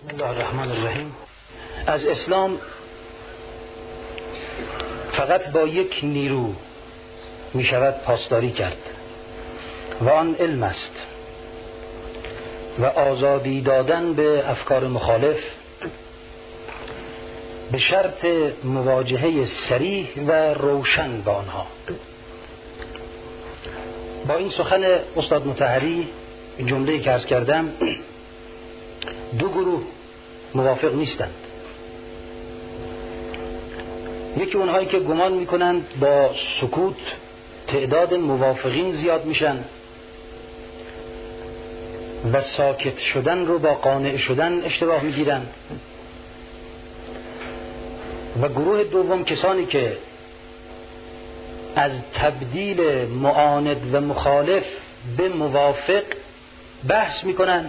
بسم الله الرحمن الرحیم. از اسلام فقط با یک نیرو می شود پاسداری کرد و آن علم است و آزادی دادن به افکار مخالف به شرط مواجهه صریح و روشن با آنها. با این سخن استاد مطهری جمله‌ای که عرض کردم دو گروه موافق نیستند. یکی اونهایی که گمان میکنند با سکوت تعداد موافقین زیاد میشن و ساکت شدن رو با قانع شدن اشتباه میگیرن، و گروه دوم کسانی که از تبدیل معاند و مخالف به موافق بحث میکنند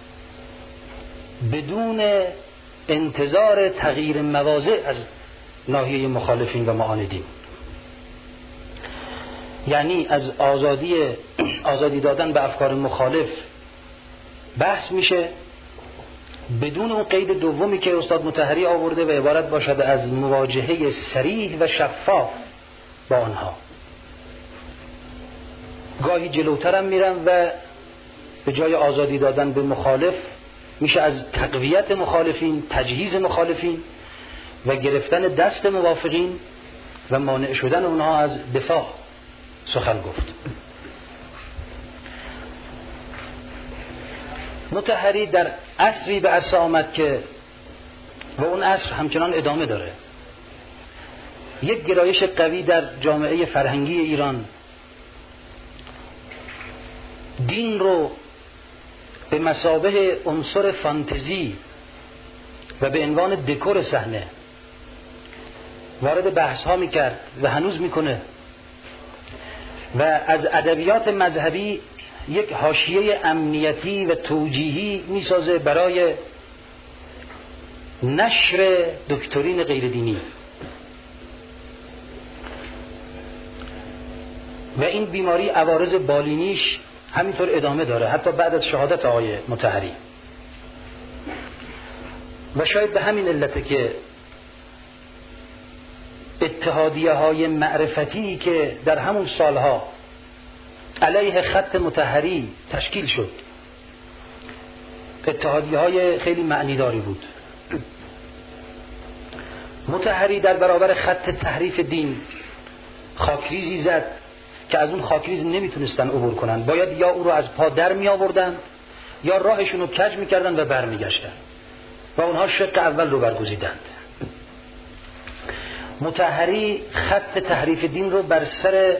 بدون انتظار تغییر مواضع از ناحیه مخالفین و معاندین. یعنی از آزادی دادن به افکار مخالف بحث میشه بدون اون قید دومی که استاد مطهری آورده و عبارت باشد از مواجهه صریح و شفاف با آنها. گاهی جلوتر هم میرن و به جای آزادی دادن به مخالف میشه از تقویت مخالفین، تجهیز مخالفین و گرفتن دست موافقین و مانع شدن اونها از دفاع سخن گفت. مطهری در عصری به عرصه آمد که و اون عصر همچنان ادامه داره. یک گرایش قوی در جامعه فرهنگی ایران دین رو به مثابه عنصر فانتزی و به عنوان دکور صحنه وارد بحث ها میکرد و هنوز میکنه و از ادبیات مذهبی یک حاشیه امنیتی و توجیهی میسازه برای نشر دکترین غیر دینی. و این بیماری عوارض بالینیش همینطور ادامه داره حتی بعد از شهادت آقای مطهری. و شاید به همین علته که اتحادیه های معرفتی که در همون سالها علیه خط مطهری تشکیل شد اتحادیه های خیلی معنیداری بود. مطهری در برابر خط تحریف دین خاکریزی زد که از اون خاکریز نمیتونستن عبور کنن. باید یا او رو از پا در می آوردن یا راهشون رو کج میکردن و برمیگشتن و اونها شق اول رو برگزیدند. مطهری خط تحریف دین رو بر سر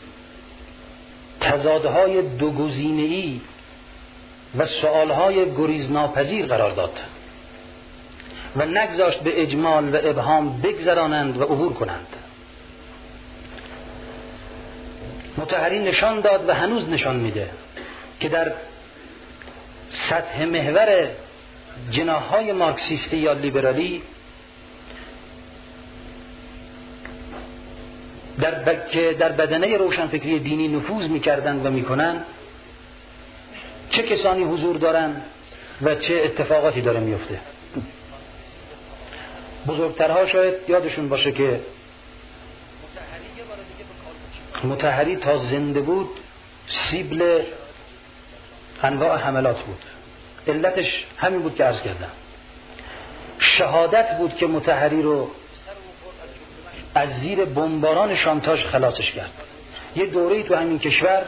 تضادهای دوگزینه‌ای و سؤالهای گریزناپذیر قرار داد و نگذاشت به اجمال و ابهام بگذرانند و عبور کنند. مطهری نشان داد و هنوز نشان میده که در سطح محور جناح‌های مارکسیستی یا لیبرالی که در بدنه روشنفکری دینی نفوذ میکردند و میکنن چه کسانی حضور دارن و چه اتفاقاتی داره میفته. بزرگترها شاید یادشون باشه که مطهری تا زنده بود سیبل انواع حملات بود. علتش همین بود که عرض کردم. شهادت بود که مطهری رو از زیر بمباران شانتاژ خلاصش کرد. یه دوره‌ای تو همین کشور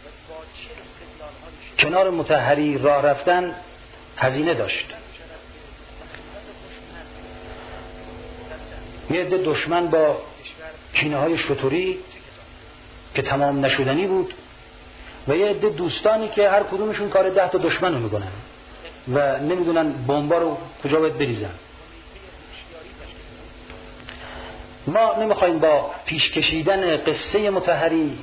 کنار مطهری راه رفتن هزینه داشت. یه عده دشمن با کینه‌های شتوری که تمام نشدنی بود و یه عده دوستانی که هر کدومشون کار 10 تا دشمن رو میکنن و نمیدونن بمبا رو کجا باید بریزن. ما نمیخوایم با پیش کشیدن قصه مطهری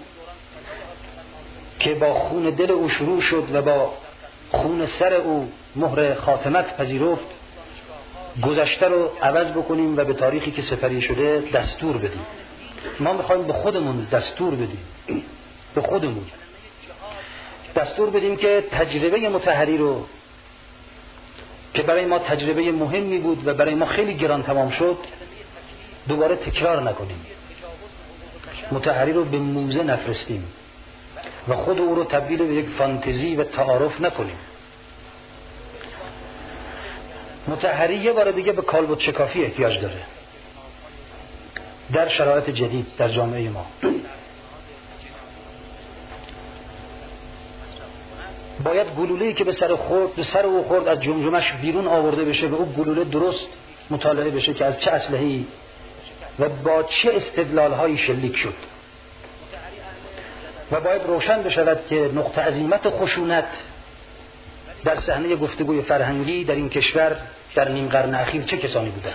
که با خون دل او شروع شد و با خون سر او مهر خاتمت پذیرفت گذشته رو عوض بکنیم و به تاریخی که سپری شده دستور بدیم. ما میخوایم به خودمون دستور بدیم، به خودمون دستور بدیم که تجربه مطهری رو که برای ما تجربه مهمی بود و برای ما خیلی گران تمام شد دوباره تکرار نکنیم. مطهری رو به موزه نفرستیم و خود او رو تبدیل به یک فانتزی و تعارف نکنیم. مطهری یه بار دیگه به کالبد شکافی احتیاج داره در شرایط جدید در جامعه ما. باید گلوله‌ای که به سر او خورد از جمجمش بیرون آورده بشه و او گلوله درست مطالعه بشه که از چه اسلحه‌ای و با چه استدلال‌هایی شلیک شد و باید روشن بشود که نقطه عزیمت خشونت در صحنه گفتگوی فرهنگی در این کشور در نیم قرن اخیر چه کسانی بودند.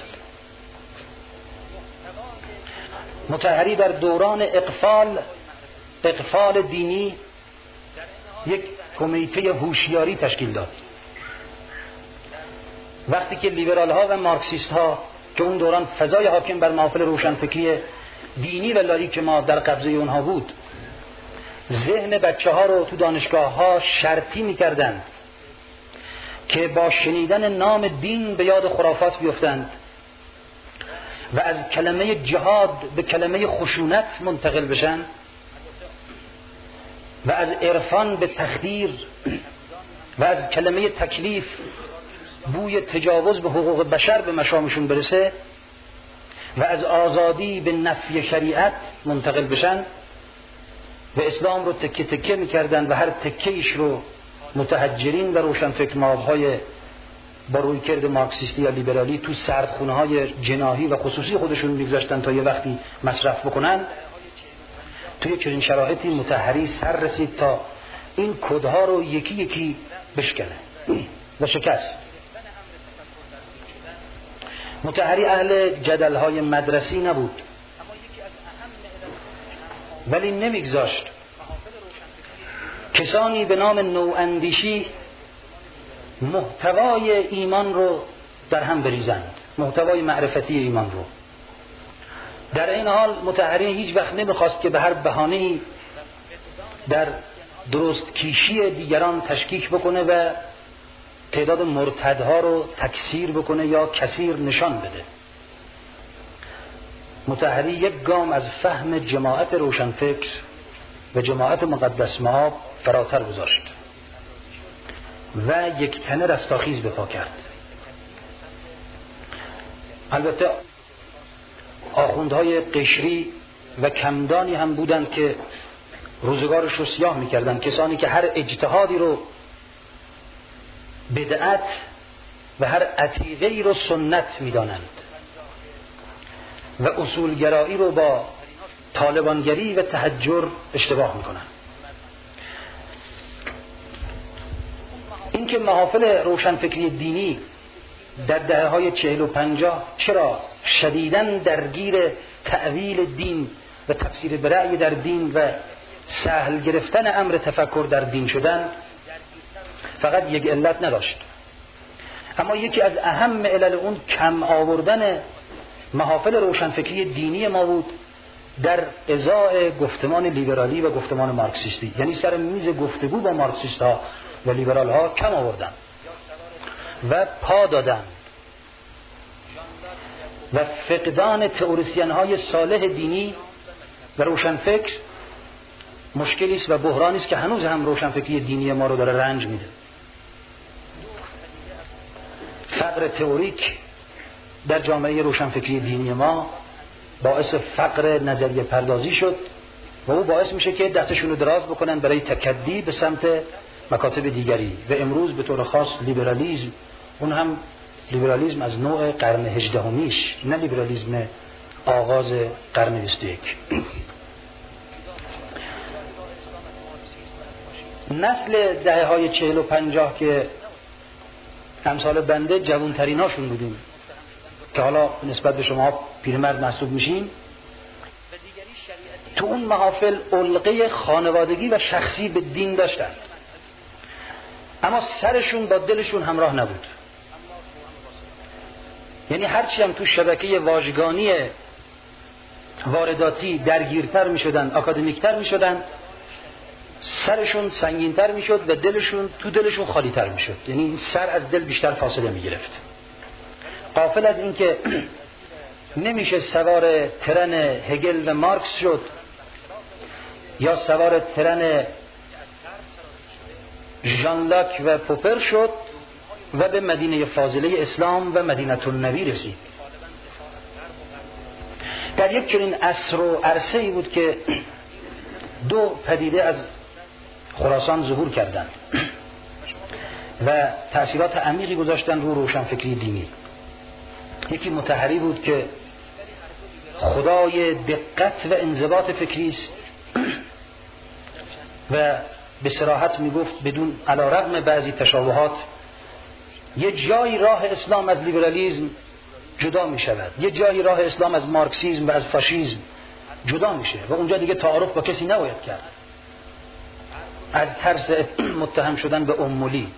مطهری در دوران اقفال دینی یک کمیته هوشیاری تشکیل داد. وقتی که لیبرال ها و مارکسیست ها که اون دوران فضای حاکم بر محافل روشنفکری دینی و لاییک ما در قبضه اونها بود، ذهن بچه ها رو تو دانشگاه ها شرطی میکردند که با شنیدن نام دین به یاد خرافات بیفتند و از کلمه جهاد به کلمه خشونت منتقل بشن و از عرفان به تخدیر و از کلمه تکلیف بوی تجاوز به حقوق بشر به مشامشون برسه و از آزادی به نفی شریعت منتقل بشن و اسلام رو تکه تکه میکردن و هر تکه ایش رو متحجرین و روشنفکر مابهای با رویکرد مارکسیستی یا لیبرالی تو سردخونه های جناحی و خصوصی خودشون میگذاشتن تا یه وقتی مصرف بکنن. توی چنین شرایطی مطهری سر رسید تا این کدها رو یکی یکی بشکنه و شکست. مطهری اهل جدل‌های مدرسی نبود، ولی نمیگذاشت کسانی به نام نواندیشی محتوای ایمان رو در هم بریزند، محتوای معرفتی ایمان رو. در این حال مطهری هیچ وقت نمیخواست که به هر بهانه‌ای در درست کیشی دیگران تشکیک بکنه و تعداد مرتدها رو تکثیر بکنه یا کثیر نشان بده. مطهری یک گام از فهم جماعت روشنفکر و جماعت مقدس مآب فراتر گذاشت و یک تنه رستاخیز به پا کرد. البته آخوندهای قشری و کمدانی هم بودند که روزگارش رو سیاه میکردند، کسانی که هر اجتهادی رو بدعت و هر عتیقه‌ای رو سنت میدانند و اصولگرایی رو با طالبانگری و تحجر اشتباه میکنند. اینکه محافل روشنفکری دینی در دهه‌های 40 و 50 چرا شدیداً درگیر تأویل دین و تفسیر برأی در دین و سهل گرفتن امر تفکر در دین شدن فقط یک علت نداشت، اما یکی از اهم علل اون کم آوردن محافل روشنفکری دینی ما بود در ازاء گفتمان لیبرالی و گفتمان مارکسیستی. یعنی سر میز گفتگو با مارکسیست ها و لیبرال ها کم آوردن و پا دادن و فقدان تئوریسین های صالح دینی و روشنفکر مشکلی است و بحرانی است که هنوز هم روشنفکری دینی ما رو داره رنج میده. فقر تئوریک در جامعه روشنفکری دینی ما باعث فقر نظریه پردازی شد و او باعث میشه که دستشون رو دراز بکنن برای تکدی به سمت مکاتب دیگری و امروز به طور خاص لیبرالیسم، اون هم لیبرالیسم از نوع قرن 18میش، نه لیبرالیسم آغاز قرن 21. نسل دهه‌های 40 و 50 که امثال بنده جوانتریناشون بودیم که حالا نسبت به شما پیرمرد محسوب میشین، تو اون محافل علقه خانوادگی و شخصی به دین داشتن، اما سرشون با دلشون همراه نبود. یعنی هرچی هم تو شبکه واژگانی وارداتی درگیرتر می شدن، اکادمیکتر می شدن، سرشون سنگین‌تر میشد و دلشون تو دلشون خالی‌تر میشد، یعنی این سر از دل بیشتر فاصله میگرفت. غافل از اینکه نمیشه سوار ترن هگل و مارکس شد یا سوار ترن ژان لاک و پوپر شد و به مدینه فاضله اسلام و مدینة النبی رسید. در یک چنین عصر و عرصه‌ای بود که دو پدیده از خراسان ظهور کردند و تأثیرات عمیقی گذاشتند رو روشنفکری دینی. یکی مطهری بود که خدای دقت و انضباط فکری است و به صراحت میگفت بدون علیرغم بعضی تشابهات یه جایی راه اسلام از لیبرالیسم جدا می شود، یه جایی راه اسلام از مارکسیسم و از فاشیسم جدا میشه و اونجا دیگه تعارف با کسی نباید کرد، از ترس متهم شدن به امولی.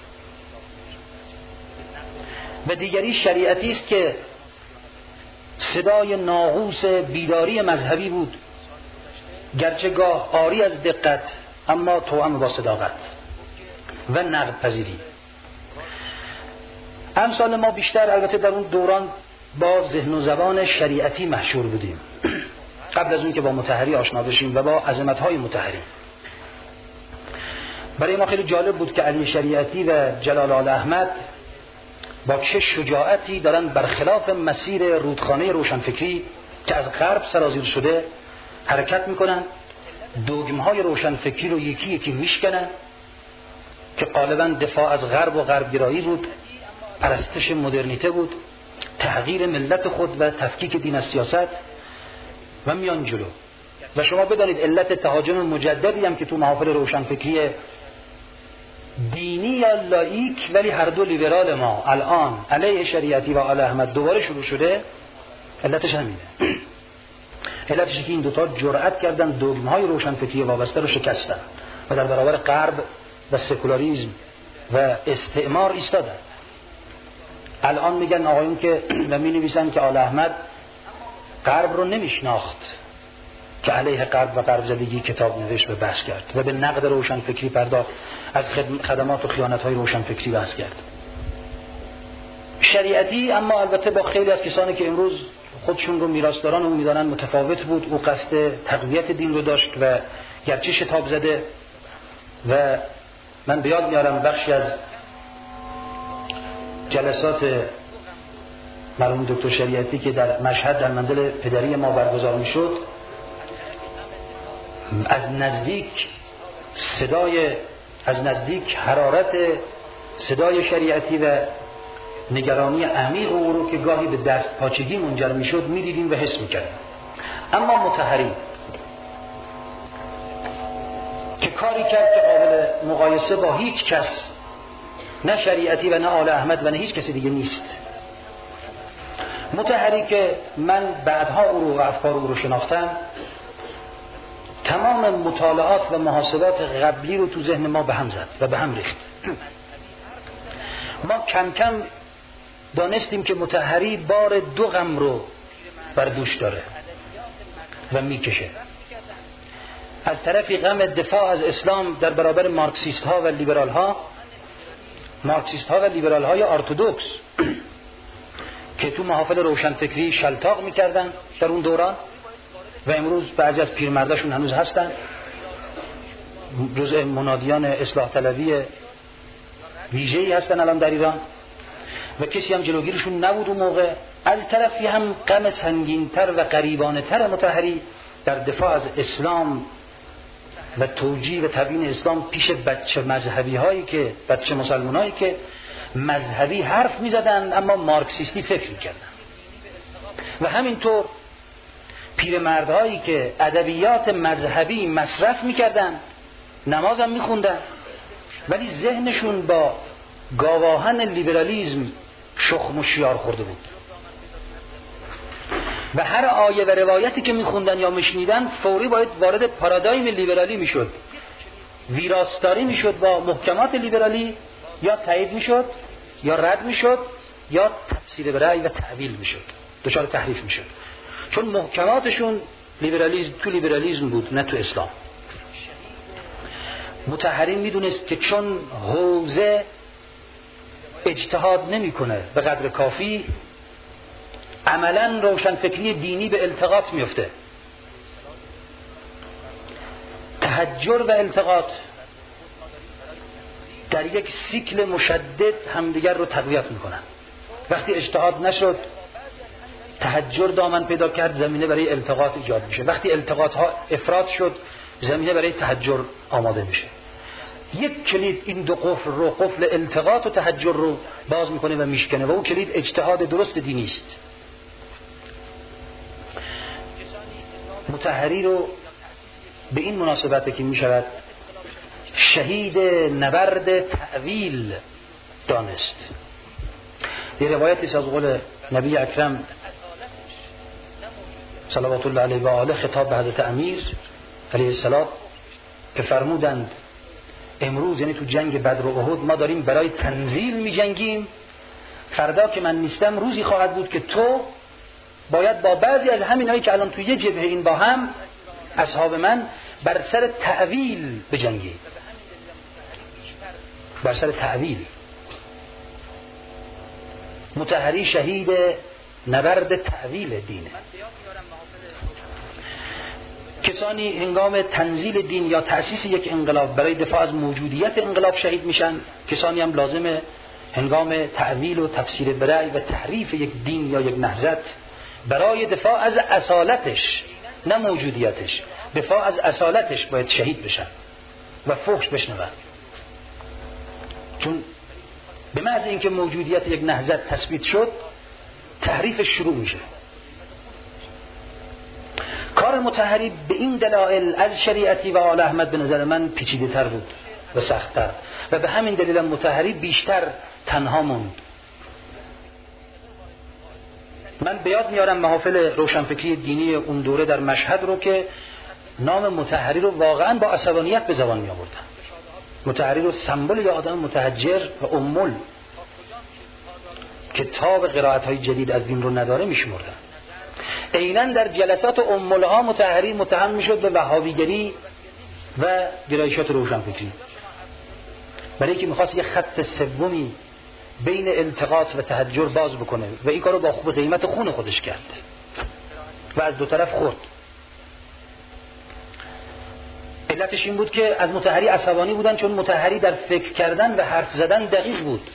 و دیگری شریعتی است که صدای ناقوس بیداری مذهبی بود، گرچه گاه عاری از دقت اما توأم با صداقت و نقد پذیری. امثال ما بیشتر البته در اون دوران با ذهن و زبان شریعتی مشهور بودیم، قبل از اون که با مطهری آشنا بشیم و با عظمت‌های مطهری. برای ما خیلی جالب بود که علی شریعتی و جلال آل احمد با چه شجاعتی دارن برخلاف مسیر رودخانه روشنفکری که از غرب سرازیر شده حرکت میکنن، دوگمهای روشنفکری رو یکی یکی میشکنن که غالبا دفاع از غرب و غربگرایی بود، پرستش مدرنیته بود، تحقیر ملت خود و تفکیک دین از سیاست و میان جلو. و شما بدانید علت تهاجم مجددی هم که تو محافل روشنفکری دینی یا لاییک ولی هر دو لیبرال ما الان علیه شریعتی و آل احمد دوباره شروع شده، علتش همینه. علتش که این دوتا جرأت کردن دوگمهای روشنفکری وابسته رو شکستن و در برابر غرب و سکولاریسم و استعمار ایستادن. الان میگن آقایون که و می نویسن که آل احمد غرب رو نمیشناخت که علیه غرب و غرب زدگی کتاب نوشت و بحث کرد و به نقد روشنفکری پرداخت، از خدمات و خیانت‌های روشنفکری بحث کرد. شریعتی اما البته با خیلی از کسانی که امروز خودشون رو میراثداران اون میدانن متفاوت بود. او قصد تقویت دین رو داشت و گرچه شتاب زده و من به یاد میارم بخشی از جلسات مرحوم دکتر شریعتی که در مشهد در منزل پدری ما برگزار میشد، از نزدیک حرارت صدای شریعتی و نگرانی عمیق او رو که گاهی به دست پاچگی منجر میشد میدیدیم و حس میکردیم. اما مطهری که کاری کرد که قابل مقایسه با هیچ کس، نه شریعتی و نه آل احمد و نه هیچ کسی دیگه نیست. مطهری که من بعدها او رو و افکار او رو شناختم، تمام مطالعات و محاسبات قبلی رو تو ذهن ما به هم زد و به هم ریخت. ما کم کم دانستیم که مطهری بار دو غم رو بر دوش داره و میکشه. از طرفی غم دفاع از اسلام در برابر مارکسیست ها و لیبرال ها، مارکسیست ها و لیبرال های ارتدوکس که تو محافل روشنفکری شلتاق میکردن در اون دوران و امروز بعضی از پیرمرداشون هنوز هستن، جزء منادیان اصلاح طلبی ویژه‌ای هستن الان در ایران و کسی هم جلوگیرشون نبود اون موقع. از طرفی هم غم سنگین‌تر و غریبانه‌تر مطهری در دفاع از اسلام و توجیه و تبیین اسلام پیش بچه مذهبی هایی که بچه مسلمان هایی که مذهبی حرف می زدن اما مارکسیستی فکر می کردن، و همینطور پیرمردهایی که ادبیات مذهبی مصرف می کردن، نماز هم می خوندن، ولی ذهنشون با گاواهن لیبرالیزم شخم و شیار خورده بود و هر آیه و روایتی که میخوندن یا میشنیدن فوری باید وارد پارادایم لیبرالی میشد، ویراستاری میشد با محکمات لیبرالی، یا تایید میشد یا رد میشد یا تفسیر به رأی و تعویل میشد، دچار تحریف میشد، چون محکماتشون لیبرالیزم تو لیبرالیزم بود نه تو اسلام. مطهری میدونست که چون حوزه اجتهاد نمیکنه به قدر کافی، عملا روشنفکری دینی به التقاط میفته. تحجر و التقاط در یک سیکل مشدد همدیگر رو تقویت میکنن. وقتی اجتهاد نشد، تحجر دامن پیدا کرد، زمینه برای التقاط ایجاد میشه. وقتی التقاط ها افراط شد، زمینه برای تحجر آماده میشه. یک کلید این دو قفل رو، قفل التقاط و تحجر رو باز میکنه و میشکنه و اون کلید اجتهاد درست دینی است. مطهری رو به این مناسبته که میشود شهید نبرد تأویل دانست. یه روایتی از قول نبی اکرم صلوات الله علیه و آله خطاب به حضرت امیر علیه السلام که فرمودند امروز، یعنی تو جنگ بدر و احد، ما داریم برای تنزیل می جنگیم، فردا که من نیستم روزی خواهد بود که تو باید با بعضی از همینایی که الان تو یه جبهه این با هم اصحاب من بر سر تأویل بجنگی. بر سر تأویل. مطهری شهید نبرد تأویل دینه. کسانی هنگام تنزیل دین یا تأسیس یک انقلاب برای دفاع از موجودیت انقلاب شهید میشن، کسانی هم لازمه هنگام تأویل و تفسیر برای و تحریف یک دین یا یک نهضت برای دفاع از اصالتش، نه موجودیتش، دفاع از اصالتش باید شهید بشن و فحش بشنون. چون به محض اینکه موجودیت یک نهضت تثبیت شد، تحریفش شروع میشه. کار مطهری به این دلایل از شریعتی و آل احمد به نظر من پیچیده تر بود و سخت تر و به همین دلیل مطهری بیشتر تنها موند. من به یاد میارم محافل روشنفکری دینی اون دوره در مشهد رو که نام مطهری رو واقعا با عصبانیت به زبان می آوردن. مطهری رو سمبل یا آدم متحجر و امول که تاب قرائت های جدید از دین رو نداره می شمردن. عیناً در جلسات امولها مطهری متهم می شد به وهابیگری و گرایشات روشنفکری، برای که میخواست یه خط سومی بین التقاط و تحجر باز بکنه و این کارو با قیمت خون خودش کرد و از دو طرف خورد. علتش این بود که از مطهری عصبانی بودن، چون مطهری در فکر کردن و حرف زدن دقیق بود،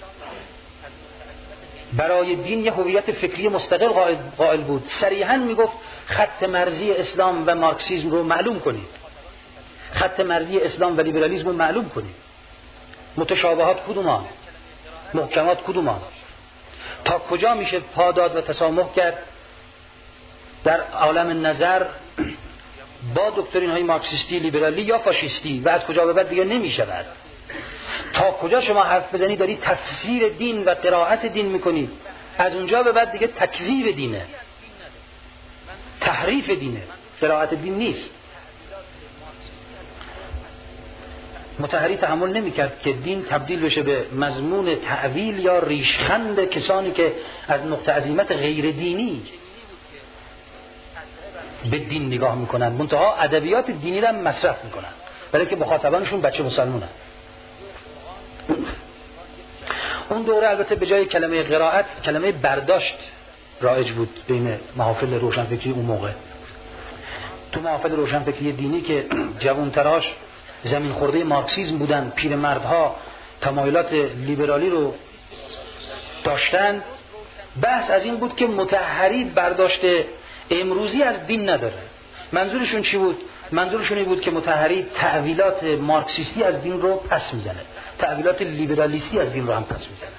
برای دین یه هویت فکری مستقل قائل بود. صریحاً میگفت خط مرزی اسلام و مارکسیسم رو معلوم کنید، خط مرزی اسلام و لیبرالیسم رو معلوم کنید، متشابهات کدومان، محکمات کدومان، تا کجا میشه پاداد و تسامح کرد در عالم نظر با دکترین های مارکسیستی، لیبرالی یا فاشیستی، و از کجا به بعد دیگه نمیشود. تا کجا شما حرف بزنی داری تفسیر دین و قرائت دین میکنی، از اونجا به بعد دیگه تکذیب دینه، تحریف دینه، قرائت دین نیست. مطهری تحمل نمیکرد که دین تبدیل بشه به مضمون تأویل یا ریشخند کسانی که از نقطه عزیمت غیر دینی به دین نگاه میکنن، منتها ادبیات دینی را مصرف میکنن، برای که مخاطبانشون بچه مسلمونن. اون دوره البته به جای کلمه قرائت کلمه برداشت رایج بود بین محافل روشنفکری اون موقع. تو محافل روشنفکری دینی که جوانتراش زمین خورده مارکسیسم بودن، پیرمردها تمایلات لیبرالی رو داشتن، بحث از این بود که مطهری برداشت امروزی از دین نداره. منظورشون چی بود؟ منظورشون این بود که مطهری تأویلات مارکسیستی از دین رو پس میزنه، تأویلات لیبرالیستی از دین رو هم پس میزنه.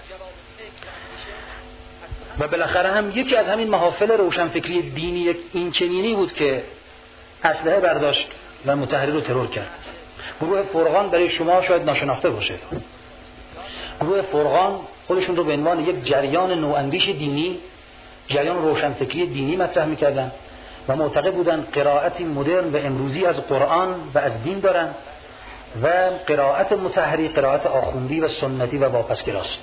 و بالاخره هم یکی از همین محافل روشنفکری دینی این چنینی بود که اسلحه برداشت و مطهری رو ترور کرد. گروه فرقان برای شما شاید ناشناخته باشه. گروه فرقان خودشون رو به عنوان یک جریان نواندیش دینی، جریان روشنفکری دینی مطرح میکردن و معتقد بودن قرائتی مدرن و امروزی از قرآن و از دین دارن و قرائت مطهری قرائت آخوندی و سنتی و واپسگراست.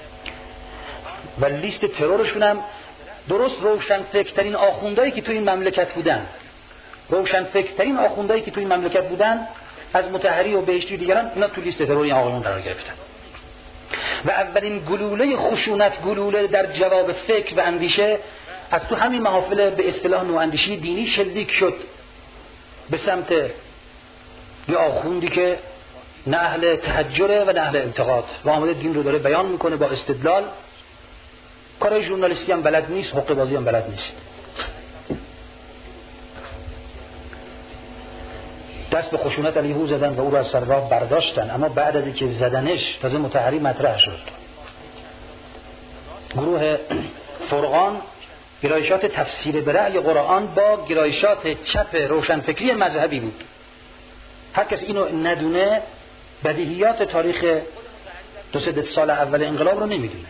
و لیست ترورشون هم درست روشنفکرترین آخوندایی که تو این مملکت بودن، روشنفکرترین آخوندایی که تو این مملکت بودن از مطهری و بهشتی دیگران، اینا تو لیست ترور این آقایون قرار گرفتن. و اولین گلوله خشونت، گلوله در جواب فکر و اندیشه از تو همین محافل به اصطلاح نواندیشی دینی شلیک شد به سمت یه آخوندی که نه اهل تحجره و نه اهل انتقاد و آمده دین رو داره بیان میکنه با استدلال. کارهای ژورنالیستی هم بلد نیست، حقه بازی هم بلد نیست. دست به خشونت علیه او زدن و او را از سر راه برداشتن، اما بعد از اینکه زدنش تازه مطهری مطرح شد. گروه فرقان گرایشات تفسیر به رأی قرآن با گرایشات چپ روشنفکری مذهبی بود. هر کس اینو ندونه بدیهیات تاریخ 200 سال اول انقلاب رو نمیدونه.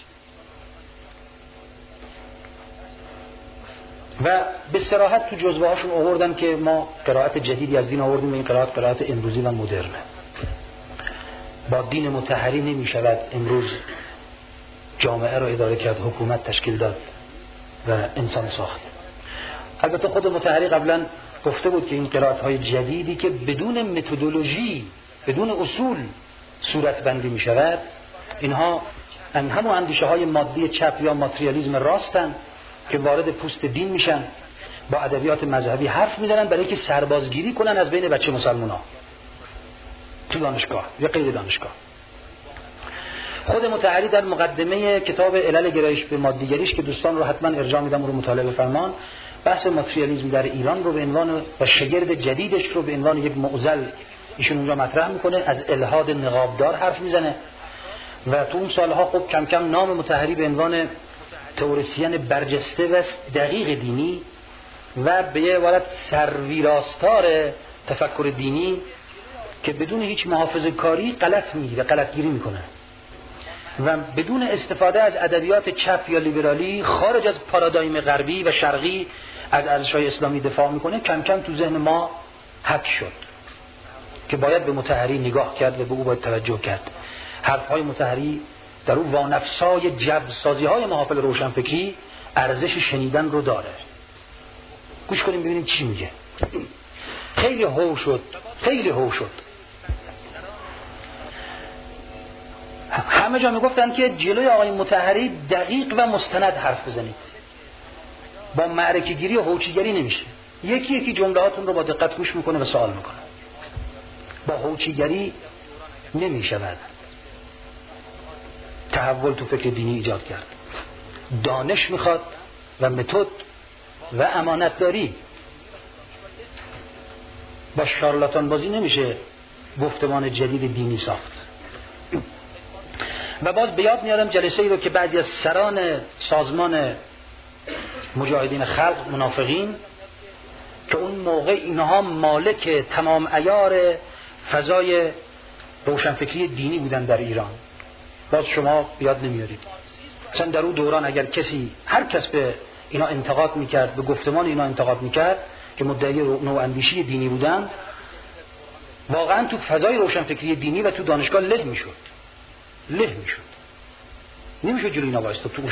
و به صراحت تو جزوه هاشون آوردن که ما قرائت جدیدی از دین آوردیم و این قرائت امروزی و مدرنه. با دین مطهری نمی شود امروز جامعه رو اداره کرد، حکومت تشکیل داد و انسان ساخت. البته خود مطهری قبلا گفته بود که این قرائت های جدیدی که بدون متدولوژی، بدون اصول صورت بندی می شود، اینها همون اندیشه های مادی چپ یا ماتریالیسم راستن که وارد پوست دین میشن، با ادبیات مذهبی حرف میزنن برای که سربازگیری کنن از بین بچه مسلمونا تو دانشگاه یا غیر دانشگاه. خود مطهری در مقدمه کتاب علل گرایش به مادیگریش که دوستان رو حتما ارجاع میدم رو مطالعه بفرمان، بحث ماتریالیسم در ایران رو به عنوان و شگرد جدیدش رو به عنوان یک معضل ایشون اونجا مطرح میکنه، از الحاد نقابدار حرف میزنه و تو اون سالها خب کم کم نام مطهری به عنوان تئوریسین برجسته و دقیق دینی و به یه عبارت سرویراستار تفکر دینی که بدون هیچ محافظه کاری غلط میگیره، غلطگیری میکنه و بدون استفاده از ادبیات چپ یا لیبرالی خارج از پارادایم غربی و شرقی از ارزش‌های اسلامی دفاع میکنه. کم کم تو ذهن ما حک شد که باید به مطهری نگاه کرد و به او باید توجه کرد. حرف‌های مطهری در اون وانفسای جبرسازی‌های محافل روشنفکری ارزش شنیدن رو داره. گوش کنیم ببینیم چی میگه. خیلی هو شد، خیلی هو شد. همه جا میگفتن که جلوی آقای مطهری دقیق و مستند حرف بزنید، با معرکه گیری و هوچیگری نمیشه. یکی یکی جملهاتون رو با دقت گوش میکنه و سوال میکنه. با هوچیگری نمیشود تحول تو فکر دینی ایجاد کرد. دانش میخواد و متد و امانتداری. با شارلاتان بازی نمیشه گفتمان جدید دینی ساخت. و باز به یاد میارم جلسه ای رو که بعضی از سران سازمان مجاهدین خلق منافقین که اون موقع اینها مالک تمام عیار فضای روشنفکری دینی بودن در ایران، باز شما بیاد نمیارید. مثلا در اون دوران اگر کسی، هر کس به اینا انتقاد میکرد، به گفتمان اینا انتقاد میکرد که مدعی نواندیشی دینی بودن، واقعا تو فضای روشنفکری دینی و تو دانشگاه له میشد. نمیشد جلوی اینا وایستاد. تو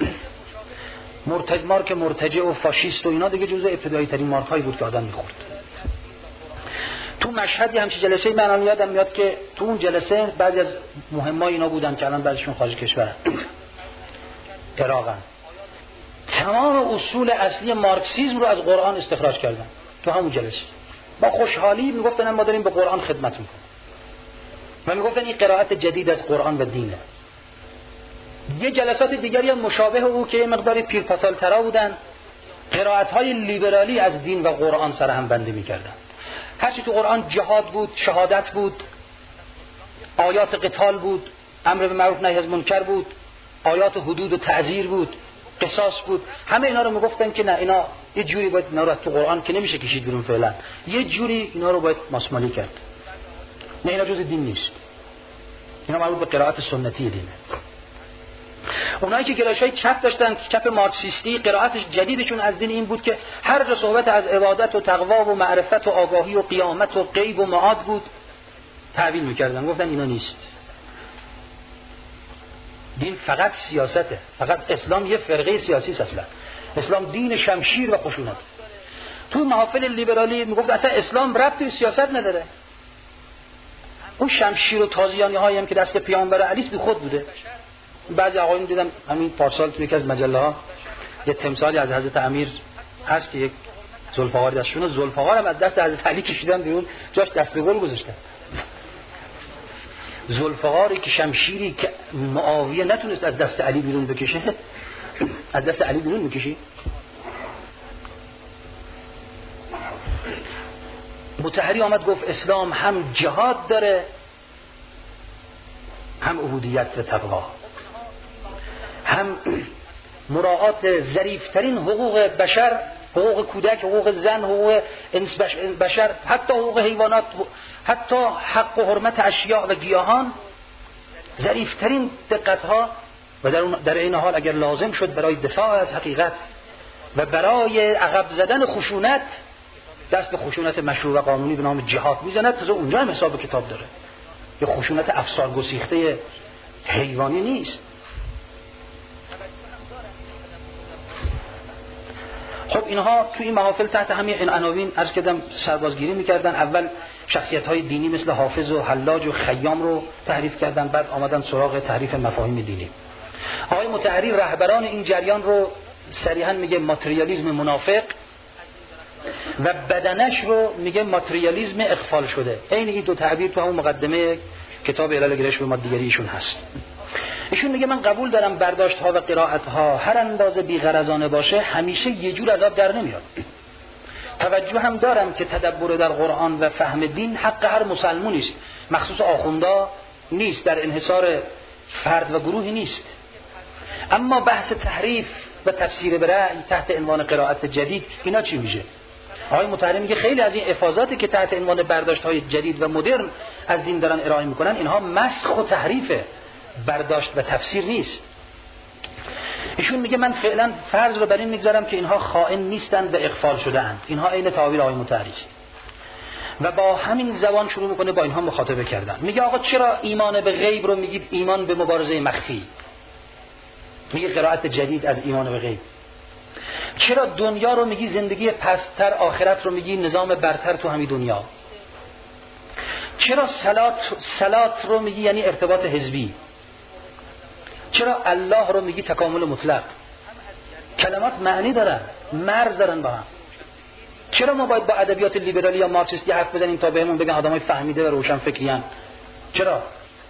شرایط مارک مرتجع و فاشیست و اینا دیگه جزء ابتدایی ترین مارک هایی بود که آدم میخورد. تو مشهدی همچین جلسه من الان یادم میاد که تو اون جلسه بعضی از مهمای اینا بودن که الان بعضیشون خارج کشورن، عراقن، تمام اصول اصلی مارکسیسم رو از قرآن استخراج کردن تو همون جلسه. با خوشحالی میگفتن ما داریم به قرآن خدمت میکنیم و میگفتن این قرائت جدید از قرآن و دینه. یه جلسات دیگری هم مشابه او که یه مقداری پیرپاتال ترا بودن، قرائت‌های لیبرالی از دین و قرآن سر هم بندی میکردن. هرچی تو قرآن جهاد بود، شهادت بود، آیات قتال بود، امر به معروف نهی از منکر بود، آیات حدود و تعزیر بود، قصاص بود، همه اینا رو میگفتن که نه، اینا یه جوری باید اینا رو از تو قرآن که نمیشه کشید بیرون فعلا، یه جوری اینا رو باید ماسمالی کرد. نه، اینا جز دین نیست، اینا مربوط به قرائت سنتی دینه. اونایی که گرایش‌های چپ داشتن، چپ مارکسیستی، قرائتش جدیدشون از دین این بود که هر جا صحبت از عبادت و تقوا و معرفت و آگاهی و قیامت و غیب و معاد بود تعبیل میکردن، گفتن اینا نیست. دین فقط سیاسته، فقط اسلام یه فرقه سیاسی است. اصلا اسلام دین شمشیر و خشونت. تو محافل لیبرالی میگفت اصلا اسلام ربطی به سیاست نداره، اون شمشیر و تازیانی هایی هم که دست پیامبر علی است بی خود بوده. بعضی آقایون دیدم همین پارسال توی یکی از مجله ها یه تمثالی از حضرت امیر هست که یک ذوالفقار دستشونه، ذوالفقار هم از دست حضرت علی کشیدن بیرون، جاش دست گل گذاشتن. ذوالفقاری که شمشیری که معاویه نتونست از دست علی بیرون بکشه، از دست علی بیرون میکشی. مطهری آمد گفت اسلام هم جهاد داره، هم عبودیت و تقوا، هم مراعات ظریفترین حقوق بشر، حقوق کودک، حقوق زن، حقوق بشر، حتی حقوق حیوانات، حتی حق و حرمت اشیاء و گیاهان، ظریفترین دقتها. و در این حال اگر لازم شد برای دفاع از حقیقت و برای عقب زدن خشونت، دست به خشونت مشروع و قانونی به نام جهاد میزند، تا اونجا هم حساب کتاب داره. یه خشونت افسار گسیخته حیوانی نیست. خب اینها توی این محافل تحت همین این عناوین عرض کردم سربازگیری میکردن. اول شخصیت‌های دینی مثل حافظ و حلاج و خیام رو تحریف کردن، بعد آمدن سراغ تحریف مفاهیم دینی. آقای مطهری رهبران این جریان رو صریحاً میگه ماتریالیسم منافق و بدنش رو میگه ماتریالیسم اغفال شده. عین این دو تعبیر تو همون مقدمه کتاب علل گرایش به مادیگری ایشون هست. ایشون میگه من قبول دارم برداشت ها و قرائت ها هر اندازه بی‌غرضانه باشه همیشه یه جور عذاب در نمیاد. توجه هم دارم که تدبر در قرآن و فهم دین حق هر مسلمانی است، مخصوص آخوندا نیست، در انحصار فرد و گروهی نیست. اما بحث تحریف و تفسیر به رأی تحت عنوان قرائت جدید اینا چی میشه؟ آقای مطهری میگه خیلی از این افاضاتی که تحت عنوان برداشت های جدید و مدرن از دین دارن ارائه میکنن، اینها مسخ و تحریفه، برداشت و تفسیر نیست. ایشون میگه من فعلا فرض رو بر این میگذارم که اینها خائن نیستند و اغفال شده اند. اینها عین تعابیر آقای مطهری است و با همین زبان شروع میکنه با اینها مخاطبه کردن. میگه آقا چرا ایمان به غیب رو میگید ایمان به مبارزه مخفی؟ میگه قرائت جدید از ایمان به غیب. چرا دنیا رو میگی زندگی پستر، آخرت رو میگی نظام برتر تو همین دنیا؟ چرا صلات رو میگی یعنی ارتباط حزبی؟ چرا الله رو میگی تکامل مطلق؟ کلمات معنی دارن، مرز دارن با هم. چرا ما باید با ادبیات لیبرالی یا مارکسیستی حرف بزنیم تا بهمون بگن آدمای فهمیده و روشن فکریان؟ چرا؟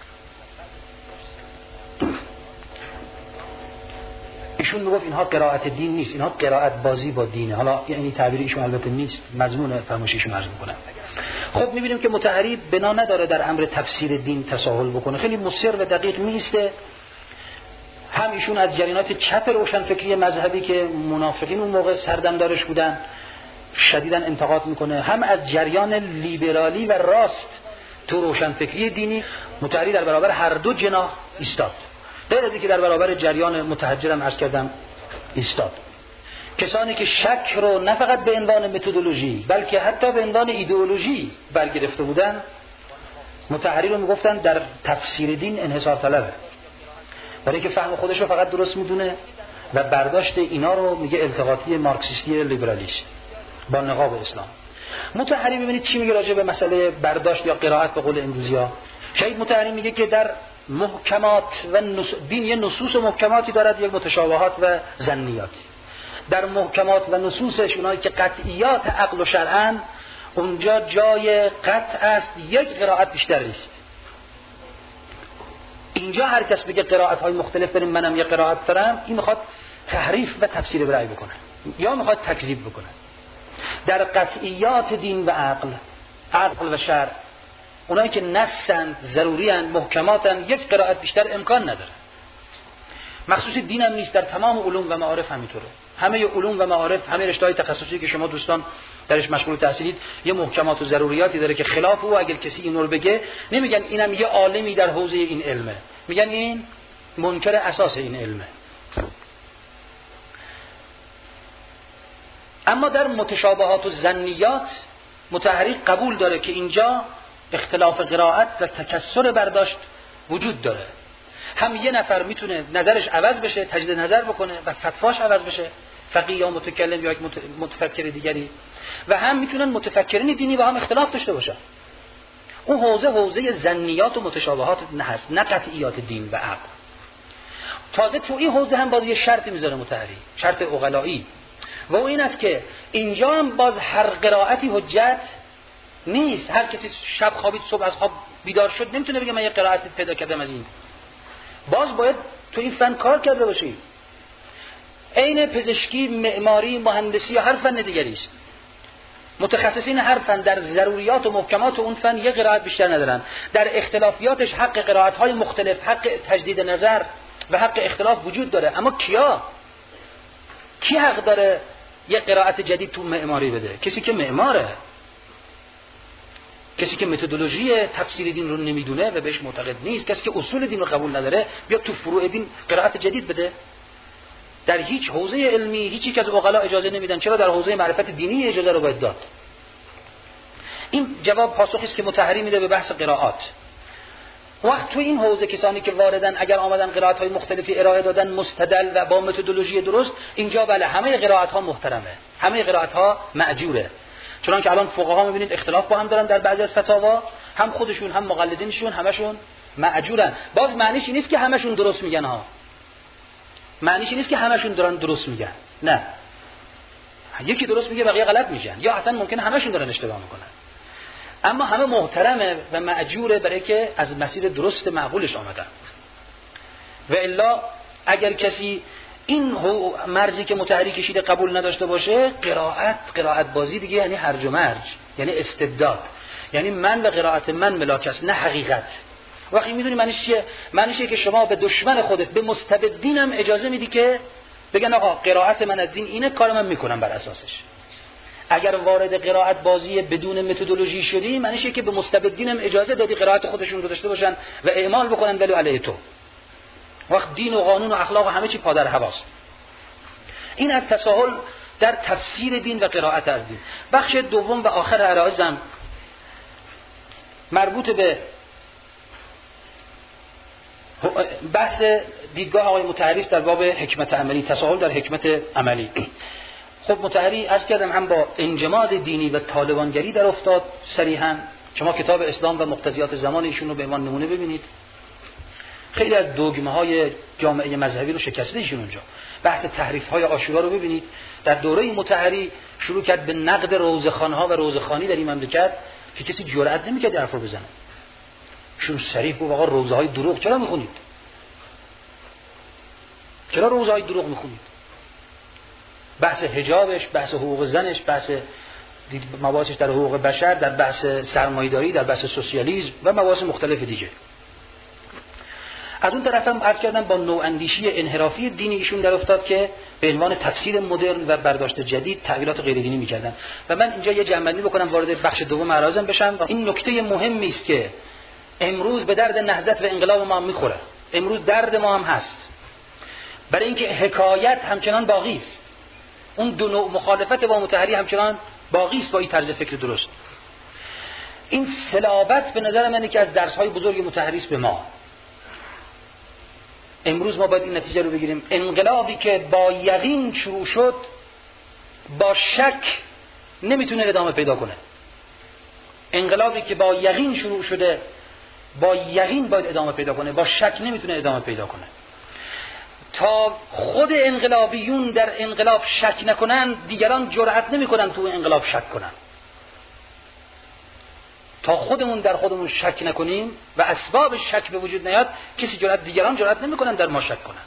ایشون میگفت اینها قرائت دین نیست، اینها قرائت بازی با دینه. حالا یعنی تعبیر ایشون البته نیست، مضمون فرمایش ایشون عرض میکنم. خب میبینیم که مطهری بنا نداره در امر تفسیر دین تساهل بکنه، خیلی مصر و دقیق میسته. هم ایشون از جریانات چپ روشنفکری مذهبی که منافقین اون موقع سردمدارش بودن شدیداً انتقاد میکنه، هم از جریان لیبرالی و راست تو روشنفکری دینی. مطهری در برابر هر دو جناح ایستاد، غیر از اینکه در برابر جریان متحجرم عرض کردم ایستاد. کسانی که شک رو نه فقط به عنوان متدولوژی بلکه حتی به عنوان ایدئولوژی برگرفته بودن، مطهری رو میگفتن در تفسیر دین انحصار طلبه، برای اینکه فهم خودش رو فقط درست میدونه و برداشت اینا رو میگه التقاطی مارکسیستی لیبرالیست با نقاب اسلام. مطهری ببینید چی میگه راجع به مسئله برداشت یا قرائت به قول امروزی‌ها. شاید مطهری میگه که در محکمات و دین یه نصوص و محکماتی دارد، یک متشابهات و ظنیاتی. در محکمات و نصوصش اونایی که قطعیات عقل و شرعن، اونجا جای قطع است، یک قرائت بیشتر نیست. اینجا هر کس بگه قرائت های مختلف داریم، منم یه قرائت دارم، این میخواد تحریف و تفسیر برای بکنه یا میخواد تکذیب بکنه. در قطعیات دین و عقل و شرع، اونایی که نصن، ضروریان، محکماتن، یک قرائت بیشتر امکان نداره. مخصوص دین هم نیست، در تمام علوم و معارف همینطوره. همه علوم و معارف، همه رشته‌های تخصصی که شما دوستان درش مشغول تحصیلید، یه محکمات و ضروریاتی داره که خلاف او اگر کسی اینو رو بگه، نمیگن اینم یه عالمی در حوزه این علمه، میگن این منکر اساس این علمه. اما در متشابهات و ظنیات مطهری قبول داره که اینجا اختلاف قرائت و تکثر برداشت وجود داره. هم یه نفر میتونه نظرش عوض بشه، تجدید نظر بکنه و فتواش عوض بشه، فقیه یا متکلم یا یک متفکر دیگری، و هم میتونن متفکرین دینی با هم اختلاف داشته باشن. اون حوزه ظنیات و متشابهات هست، نه قطعیات دین و عقل. تازه تو این حوزه هم باز یه شرطی میذاره مطهری، شرط عقلایی، و اون این است که اینجا هم باز هر قرائتی حجت نیست. هر کسی شب خوابید صبح از خواب بیدار شد نمیتونه بگه من یه قرائتی پیدا کردم از این. باز باید تو این فن کار کرده باشی. عین پزشکی، معماری، مهندسی یا هر فن دیگری است. متخصصین هر فن در ضروریات و محکمات اون فن یه قرائت بیشتر ندارن. در اختلافیاتش حق قرائت‌های مختلف، حق تجدید نظر و حق اختلاف وجود داره. اما کی حق داره یه قرائت جدید تو معماری بده؟ کسی که معماره، کسی که متدولوژی تفسیر دین رو نمیدونه و بهش معتقد نیست، کسی که اصول دین رو قبول نداره بیا تو فروع دین قرائت جدید بده. در هیچ حوزه علمی هیچ یک از عقلا اجازه نمیدن، چرا در حوزه معرفت دینی اجازه رو باید داد؟ این جواب پاسخی است که مطهری میده به بحث قرائات. وقت تو این حوزه کسانی که واردن اگر آمدن قرائت‌های مختلفی ارائه دادن مستدل و با متدولوژی درست، اینجا بله همه قرائت‌ها محترمه، همه قرائت‌ها مأجوره. چون که الان فقها می‌بینید اختلاف با هم دارن در بعضی از فتاوا، هم خودشون هم مقلدینشون همشون مأجورن. باز معنیش این نیست که همشون درست میگن ها. معنیش این نیست که همشون دارن درست میگن. نه. یکی درست میگه بقیه غلط میگن، یا اصلا ممکنه همشون دارن اشتباه میکنن. اما همه محترمه و مأجوره برای که از مسیر درست معقولش آمدن. و الا اگر کسی این مرزی که مطهری کشیده قبول نداشته باشه، قرائت بازی دیگه یعنی هرج و مرج، یعنی استبداد، یعنی من و قرائت من ملاک است، نه حقیقت. وقتی میدونی معنیش چیه؟ معنیش اینه که شما به دشمن خودت، به مستبدینم اجازه میدی که بگن آقا قرائت من از دین اینه، کار من میکنم بر اساسش. اگر وارد قرائت بازی بدون متدولوژی شدی، معنیش اینه که به مستبدینم اجازه دادی قرائت خودشون رو داشته باشن و اعمال بکنن ولی علیه تو. وقت دین و قانون و اخلاق و همه چی پادر هواست. این از تساهل در تفسیر دین و قرائت از دین. بخش دوم و آخر عرایزم مربوط به بحث دیدگاه آقای مطهری در باب حکمت عملی، تساهل در حکمت عملی. خب مطهری عرض کردم هم با انجماد دینی و طالبانگری در افتاد صریحا. شما کتاب اسلام و مقتضیات زمان ایشون رو به عنوان نمونه ببینید. خیلی از دوگمه های جامعه مذهبی رو شکسته ایشون اونجا. بحث تحریف های عاشورا رو ببینید. در دوره مطهری شروع کرد به نقد روزخوان‌ها ها و روزخوانی در این مملکت که کسی جرئت نمی‌کرد حرف رو بزنه. ایشون صریح گفت آقا روزه های دروغ چرا میخونید؟ چرا روزه های دروغ میخونید؟ بحث حجابش، بحث حقوق زنش، بحث مباحثش در حقوق بشر، در بحث سرمایه‌داری، در بحث سوسیالیسم و مباحث مختلف دیگه. از اون طرف هم عرض کردم با نواندیشی انحرافی دینی ایشون در افتاد که به عنوان تفسیر مدرن و برداشت جدید تعبیرات غیر دینی می‌کردن. و من اینجا یه جمع‌بندی بکنم وارد بخش دوم عرایزم بشم. این نکته مهمی است که امروز به درد نهضت و انقلاب ما میخوره. امروز درد ما هم هست. برای اینکه حکایت همچنان باقی است. اون دو نوع مخالفت با مطهری همچنان باقی است با این طرز فکر درست. این صلابت به نظر من یکی از درس‌های بزرگ مطهری است به ما. امروز ما باید این نتیجه رو بگیریم. انقلابی که با یقین شروع شد با شک نمیتونه ادامه پیدا کنه. انقلابی که با یقین شروع شده با یقین باید ادامه پیدا کنه، با شک نمیتونه ادامه پیدا کنه. تا خود انقلابیون در انقلاب شک نکنن، دیگران جرأت نمیکنن تو انقلاب شک کنن. تا خودمون در خودمون شک نکنیم و اسباب شک به وجود نیاد، دیگران جرأت نمیکنن در ما شک کنن.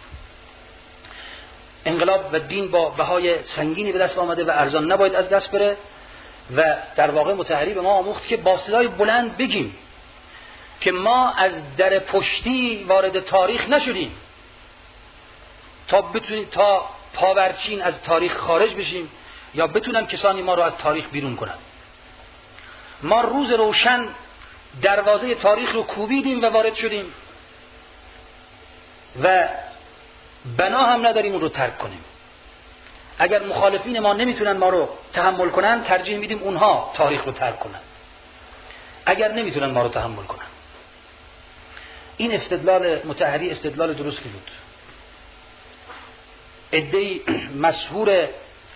انقلاب و دین با بهای سنگینی به دست آمده و ارزان نباید از دست بره و در واقع مطهری به ما آموخت که با صدای بلند بگیم که ما از در پشتی وارد تاریخ نشدیم تا بتونیم تا پاورچین از تاریخ خارج بشیم یا بتونن کسانی ما رو از تاریخ بیرون کنن. ما روز روشن دروازه تاریخ رو کوبیدیم و وارد شدیم و بنا هم نداریم اون رو ترک کنیم. اگر مخالفین ما نمیتونن ما رو تحمل کنن، ترجیح میدیم اونها تاریخ رو ترک کنن اگر نمیتونن ما رو تحمل کنن. این استدلال مطهری استدلال درستی بود. عده‌ای مسحور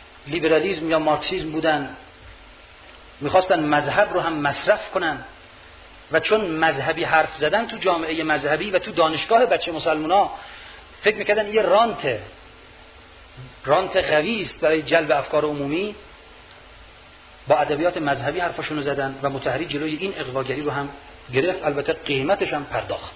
لیبرالیسم یا مارکسیسم بودن، میخواستن مذهب رو هم مصرف کنن و چون مذهبی حرف زدن تو جامعه مذهبی و تو دانشگاه بچه مسلمونا فکر میکردن یه رانت قوی است برای جلب افکار عمومی، با ادبیات مذهبی حرفاشونو زدن و مطهری جلوی این اغواگری رو هم گرفت، البته قیمتش هم پرداخت.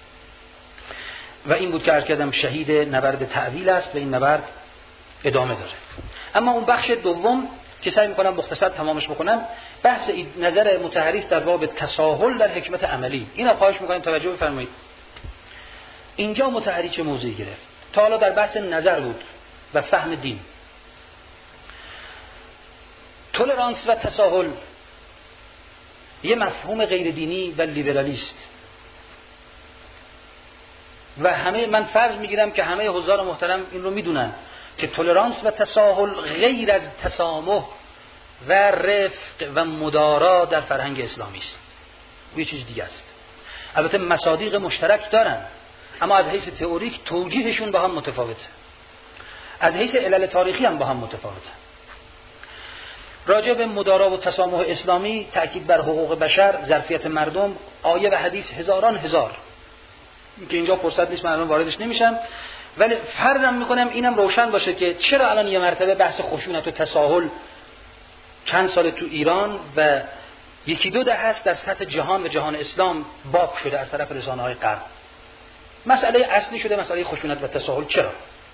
و این بود که عرض کردم شهید نبرد تعویل است و این نبرد ادامه داره. اما اون بخش دوم که سعی میکنم مختصر تمامش بکنم، بحث نظر مطهری است در باب تساهل در حکمت عملی. اینو خواهش میکنم توجه بفرمایید. اینجا مطهری چه موضوعی گرفت؟ تا حالا در بحث نظر بود و فهم دین. تولرانس و تساهل یه مفهوم غیر دینی و لیبرالیست و من فرض میگیرم که همه حضار محترم این رو میدونن که تولرانس و تساهل غیر از تسامح و رفق و مدارا در فرهنگ اسلامی است. یه چیز دیگه است. البته مصادیق مشترک دارن، اما از حیث تئوریک توجیهشون با هم متفاوته. از حیث علل تاریخی هم با هم متفاوته. راجع به مدارا و تسامح اسلامی، تأکید بر حقوق بشر، ظرفیت مردم، آیه و حدیث هزاران هزار که اینجا فرصت نیست، من الان واردش نمیشم، ولی فرضم میکنم اینم روشن باشه که چرا الان یه مرتبه بحث خشونت و تساهل چند سال تو ایران و یکی دو دهه هست در سطح جهان و جهان اسلام باب شده از طرف رسانه‌های غرب. مسئله اصلی شده مسئله خشونت و تساهل. چرا؟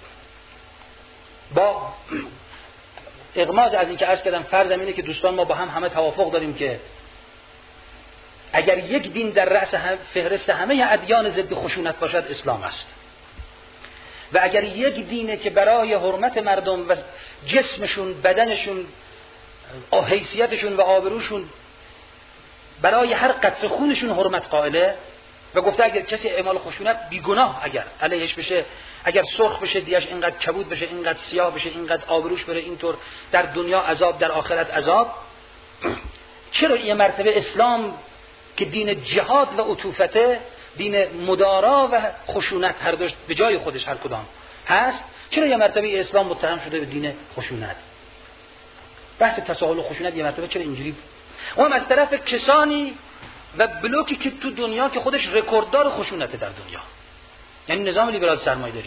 با اغماض از این که عرض کردم فرضم اینه که دوستان ما با هم همه توافق داریم که اگر یک دین در رأس فهرست همه ادیان ضد خشونت باشد اسلام است، و اگر یک دینه که برای حرمت مردم و جسمشون، بدنشون، حیثیتشون و آبروشون، برای هر قطره خونشون حرمت قائله و گفته اگر کسی اعمال خشونت بیگناه اگر علیهش بشه، اگر سرخ بشه دیش اینقدر کبود بشه، اینقدر سیاه بشه، اینقدر آبروش بره، اینطور در دنیا عذاب در آخرت عذاب، چرا یه مرتبه اسلام که دین جهاد و عطوفته، دین مدارا و خشونت هر دوش به جای خودش هر کدام هست، چرا یه مرتبه اسلام متهم شده به دین خشونت؟ بحث تساهل و خشونت یه مرتبه چرا اینجوری؟ اون از طرف کسانی و بلوکی که تو دنیا که خودش رکورددار خشونت در دنیا، یعنی نظام لیبرال سرمایه‌داری.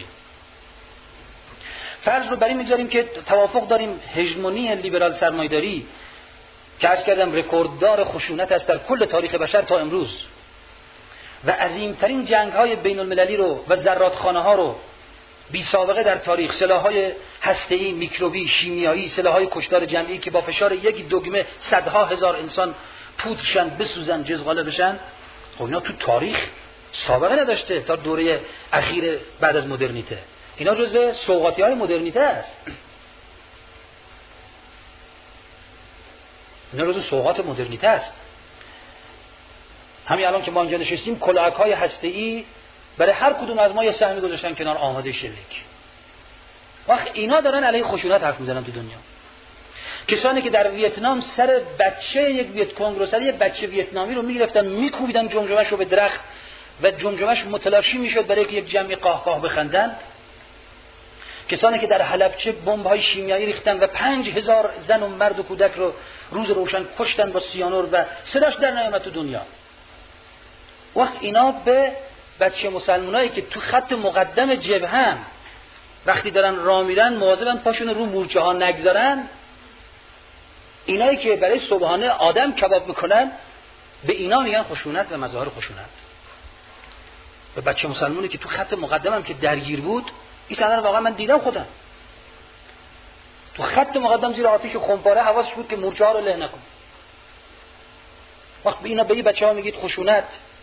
فرض رو بر این می‌گذاریم که توافق داریم هژمونی لیبرال سرمایه‌داری که عرض کردم رکورددار خشونت است در کل تاریخ بشر تا امروز و عظیمترین جنگ‌های بین‌المللی رو و زرادخانه‌ها رو بی سابقه در تاریخ، سلاح‌های هسته‌ای، میکروبی، شیمیایی، سلاح‌های کشتار جمعی که با فشار یک دگمه صدها هزار انسان پودرشن، بسوزن، جزغاله بشن، خب اینا تو تاریخ سابقه نداشته تا دوره اخیر بعد از مدرنیته. اینا جزو سوغاتی‌های مدرنیته است. اینا جزو سوغات مدرنیته است. همین الان که ما اینجا نشستیم کلاهک‌های هسته‌ای برای هر کدوم از ما یه سهمی گذاشتن کنار آماده شلیک. وقت اینا دارن علیه خشونت حرف میزنن تو دنیا. کسانی که در ویتنام سر بچه یک ویت کنگ رو، سر یک بچه ویتنامی رو میگرفتن میکوبیدن جمجمه‌ش رو به درخت و جمجمه‌ش متلاشی میشد برای که یک جمعی قاه بخندن. کسانی که در حلبچه بمب‌های شیمیایی ریختن و 5000 زن و مرد و کودک رو روز روشن کشتن با سیانور و صداش در نیامد تو دنیا. وقت اینا به بچه مسلمانایی که تو خط مقدم جبهه وقتی دارن راه میرن مواظبن پاشون رو مورچه ها نگذارن، اینایی که برای صبحانه آدم کباب میکنن به اینا میگن خشونت و مظاهر خشونت. و بچه مسلمانی که تو خط مقدمم که درگیر بود، این صحنه رو واقعا من دیدم خودم. تو خط مقدم زیر آتش خمپاره حواسش بود که مورچه ها رو له نکن. وقت به اینا به این بچه‌ها میگید خشونت.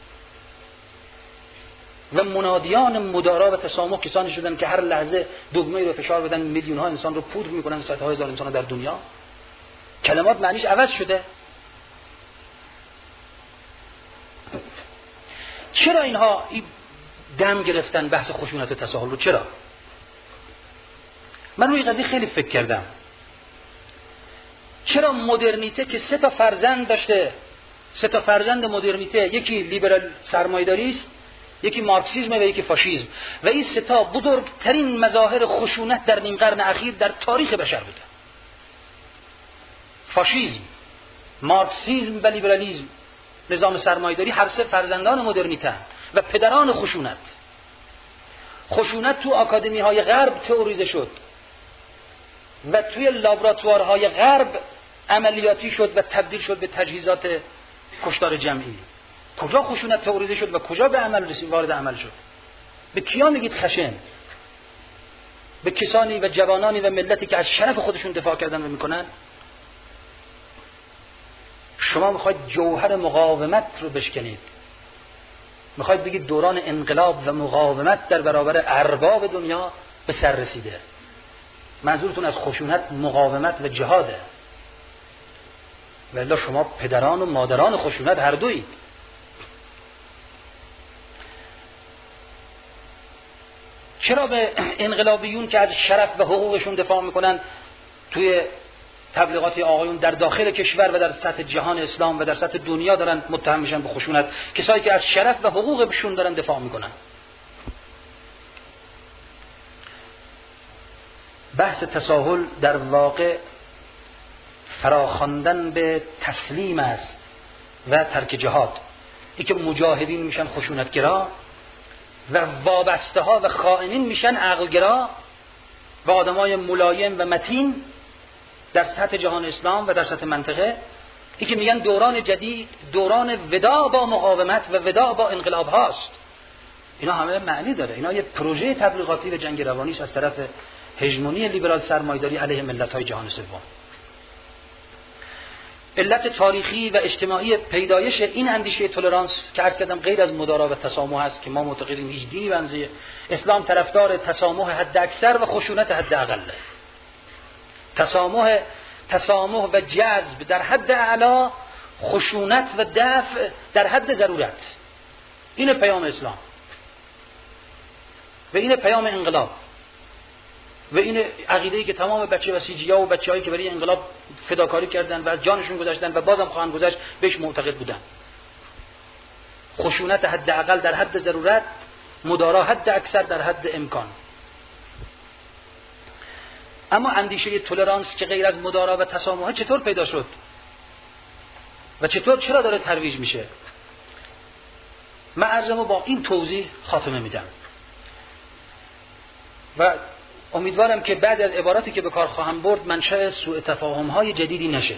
و منادیان مدارا و تسامح کسانی شدن که هر لحظه دگمه رو فشار بدن، میلیون ها انسان رو پودر میکنن، صدها هزار انسان در دنیا. کلمات معنیش عوض شده. چرا اینها دم گرفتن بحث خشونت و تساهل رو؟ چرا؟ من روی قضیه خیلی فکر کردم. چرا مدرنیته که 3 فرزند داشته، 3 فرزند مدرنیته، یکی لیبرال سرمایه‌داری است، یکی مارکسیسم و یکی فاشیسم، و این 3 بزرگترین مظاهر خشونت در نیم قرن اخیر در تاریخ بشر بوده. فاشیسم، مارکسیسم و لیبرالیسم نظام سرمایه‌داری هر سه فرزندان مدرنیته و پدران خشونت. خشونت تو آکادمی‌های غرب تئوریزه شد و توی لابراتوارهای غرب عملیاتی شد و تبدیل شد به تجهیزات کشتار جمعی. کجا خشونت تئوریزه شد و کجا به عمل رسید، وارد عمل شد؟ به کیا میگید خشن؟ به کسانی و جوانانی و ملتی که از شرف خودشون دفاع کردن و میکنن. شما میخواید جوهر مقاومت رو بشکنید، میخواید بگید دوران انقلاب و مقاومت در برابر ارباب دنیا به سر رسیده. منظورتون از خشونت مقاومت و جهاده، ولی شما پدران و مادران خشونت هر دویید. چرا به انقلابیون که از شرف و حقوقشون دفاع میکنن توی تبلیغات آقایون در داخل کشور و در سطح جهان اسلام و در سطح دنیا دارن متهم میشن به خشونت، کسایی که از شرف و حقوقشون دارن دفاع میکنن؟ بحث تساهل در واقع فراخواندن به تسلیم است و ترک جهاد. این که مجاهدین میشن خشونتگرا و وابسته ها و خائنین میشن عقلگرا و آدمای ملایم و متین در سطح جهان اسلام و در سطح منطقه. این که میگن دوران جدید دوران وداع با مقاومت و وداع با انقلاب هاست. اینا همه معنی داره. اینا یه پروژه تبلیغاتی و جنگ روانی است از طرف هژمونی لیبرال سرمایه‌داری علیه ملت‌های جهان سوم. علت تاریخی و اجتماعی پیدایش این اندیشه تولرانس که عرض کردم غیر از مدارا و تسامح است که ما معتقدیم هیچ دینی بنزه اسلام طرفدار تسامح حد اکثر و خشونت حد اقل. تسامح و جذب در حد اعلا، خشونت و دفع در حد ضرورت. این پیام اسلام و این پیام انقلاب و این عقیده‌ای که تمام بچه بسیجی‌ها و بچه‌هایی که برای انقلاب فداکاری کردن و از جانشون گذاشتن و بازم خواهند گذاشت بهش معتقد بودن. خشونت حداقل در حد ضرورت، مدارا حد اکثر در حد امکان. اما اندیشه تولرانس که غیر از مدارا و تسامح چطور پیدا شد و چرا داره ترویج میشه؟ من عرضمو با این توضیح خاتمه میدم و امیدوارم که بعد از عباراتی که به کار خواهم برد منشأ سوء تفاهم‌های جدیدی نشه.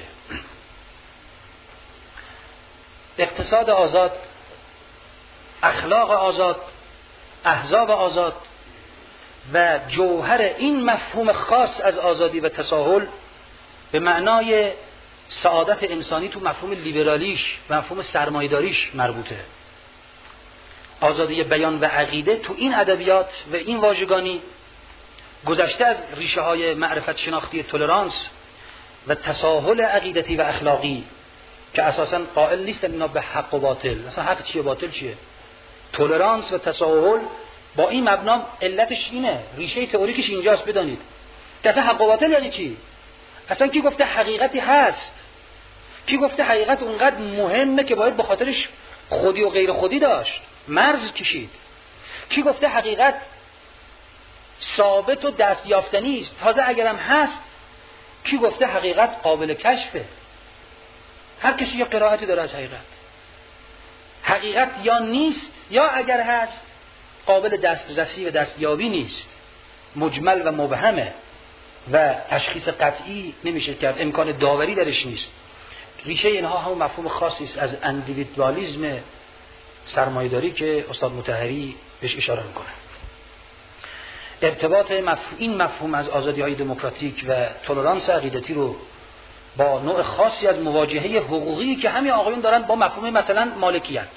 اقتصاد آزاد، اخلاق آزاد، احزاب آزاد و جوهر این مفهوم خاص از آزادی و تساهل به معنای سعادت انسانی تو مفهوم لیبرالیش و مفهوم سرمایه‌داریش مربوطه. آزادی بیان و عقیده تو این ادبیات و این واژگانی گذشته از ریشه های معرفت شناختی تولرانس و تساهل عقیدتی و اخلاقی که اساساً قائل نیستن اینا به حق و باطل. اصلا حق چیه باطل چیه؟ تولرانس و تساهل با این مبنا علتش اینه، ریشه تئوریکش اینجاست. بدانید که اصلا حق و باطل یعنی چی؟ اصلا کی گفته حقیقتی هست؟ کی گفته حقیقت اونقدر مهمه که باید به خاطرش خودی و غیر خودی داشت، مرز کشید؟ کی گفته حقیقت ثابت و دستیافتنی است؟ تازه اگرم هست کی گفته حقیقت قابل کشفه؟ هر کسی یه قرائتی داره از حقیقت. حقیقت یا نیست یا اگر هست قابل دسترسی و دستیابی نیست، مجمل و مبهمه و تشخیص قطعی نمیشه کرد، امکان داوری درش نیست. ریشه اینها هم مفهوم خاصی است از اندیویدوالیسم سرمایه‌داری که استاد مطهری بهش اشاره میکنه. ارتباط این مفهوم از آزادی‌های دموکراتیک و تولرانس عقیدتی رو با نوع خاصی از مواجهه حقوقی که همین آقایون دارن با مفهوم مثلا مالکیت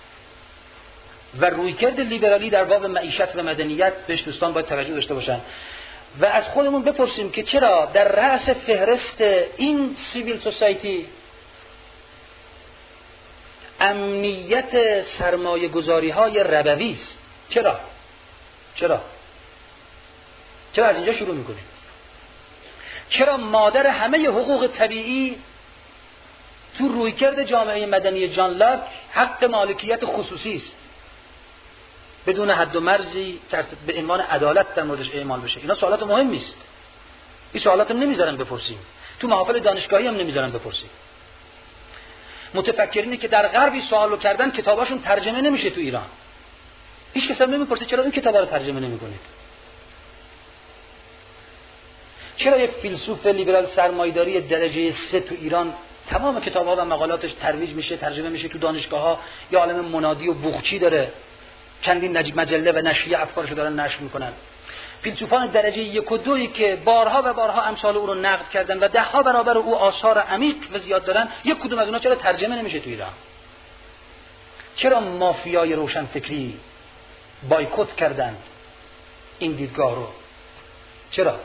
و رویکرد لیبرالی در باب معیشت و مدنیت بهش دوستان باید توجه داشته باشن و از خودمون بپرسیم که چرا در رأس فهرست این سیویل سوسایتی امنیت سرمایه گذاری های ربوی است؟ چرا از اینجا شروع میکنیم؟ چرا مادر همه حقوق طبیعی تو رویکرد جامعه مدنی جان لاک حق مالکیت خصوصی است بدون حد و مرزی که به عنوان عدالت در موردش اعمال بشه؟ اینا سوالات مهمی است. این سوالات نمیذارن بپرسیم، تو محافل دانشگاهی هم نمیذارن بپرسیم. متفکرینی که در غربی سوالو کردن کتاباشون ترجمه نمیشه تو ایران. هیچ کس هم نمیپرسه چرا این کتابا رو ترجمه نمیکنید. چرا یک فیلسوف لیبرال سرمایه‌داری درجه 3 تو ایران تمام کتاب‌ها و مقالاتش ترویج میشه، ترجمه میشه تو دانشگاه‌ها، یا عالم منادی و بوقچی داره، چندین مجله و نشریه افکارشو دارن نشر میکنن. فیلسوفان درجه 1 و 2 که بارها و بارها امثال او رو نقد کردن و 10 برابر او آثار عمیق و زیاد دارن، یک کدوم از اونها چرا ترجمه نمیشه تو ایران؟ چرا مافیای روشنفکری بایکوت کردند این دیدگاه رو؟ چرا؟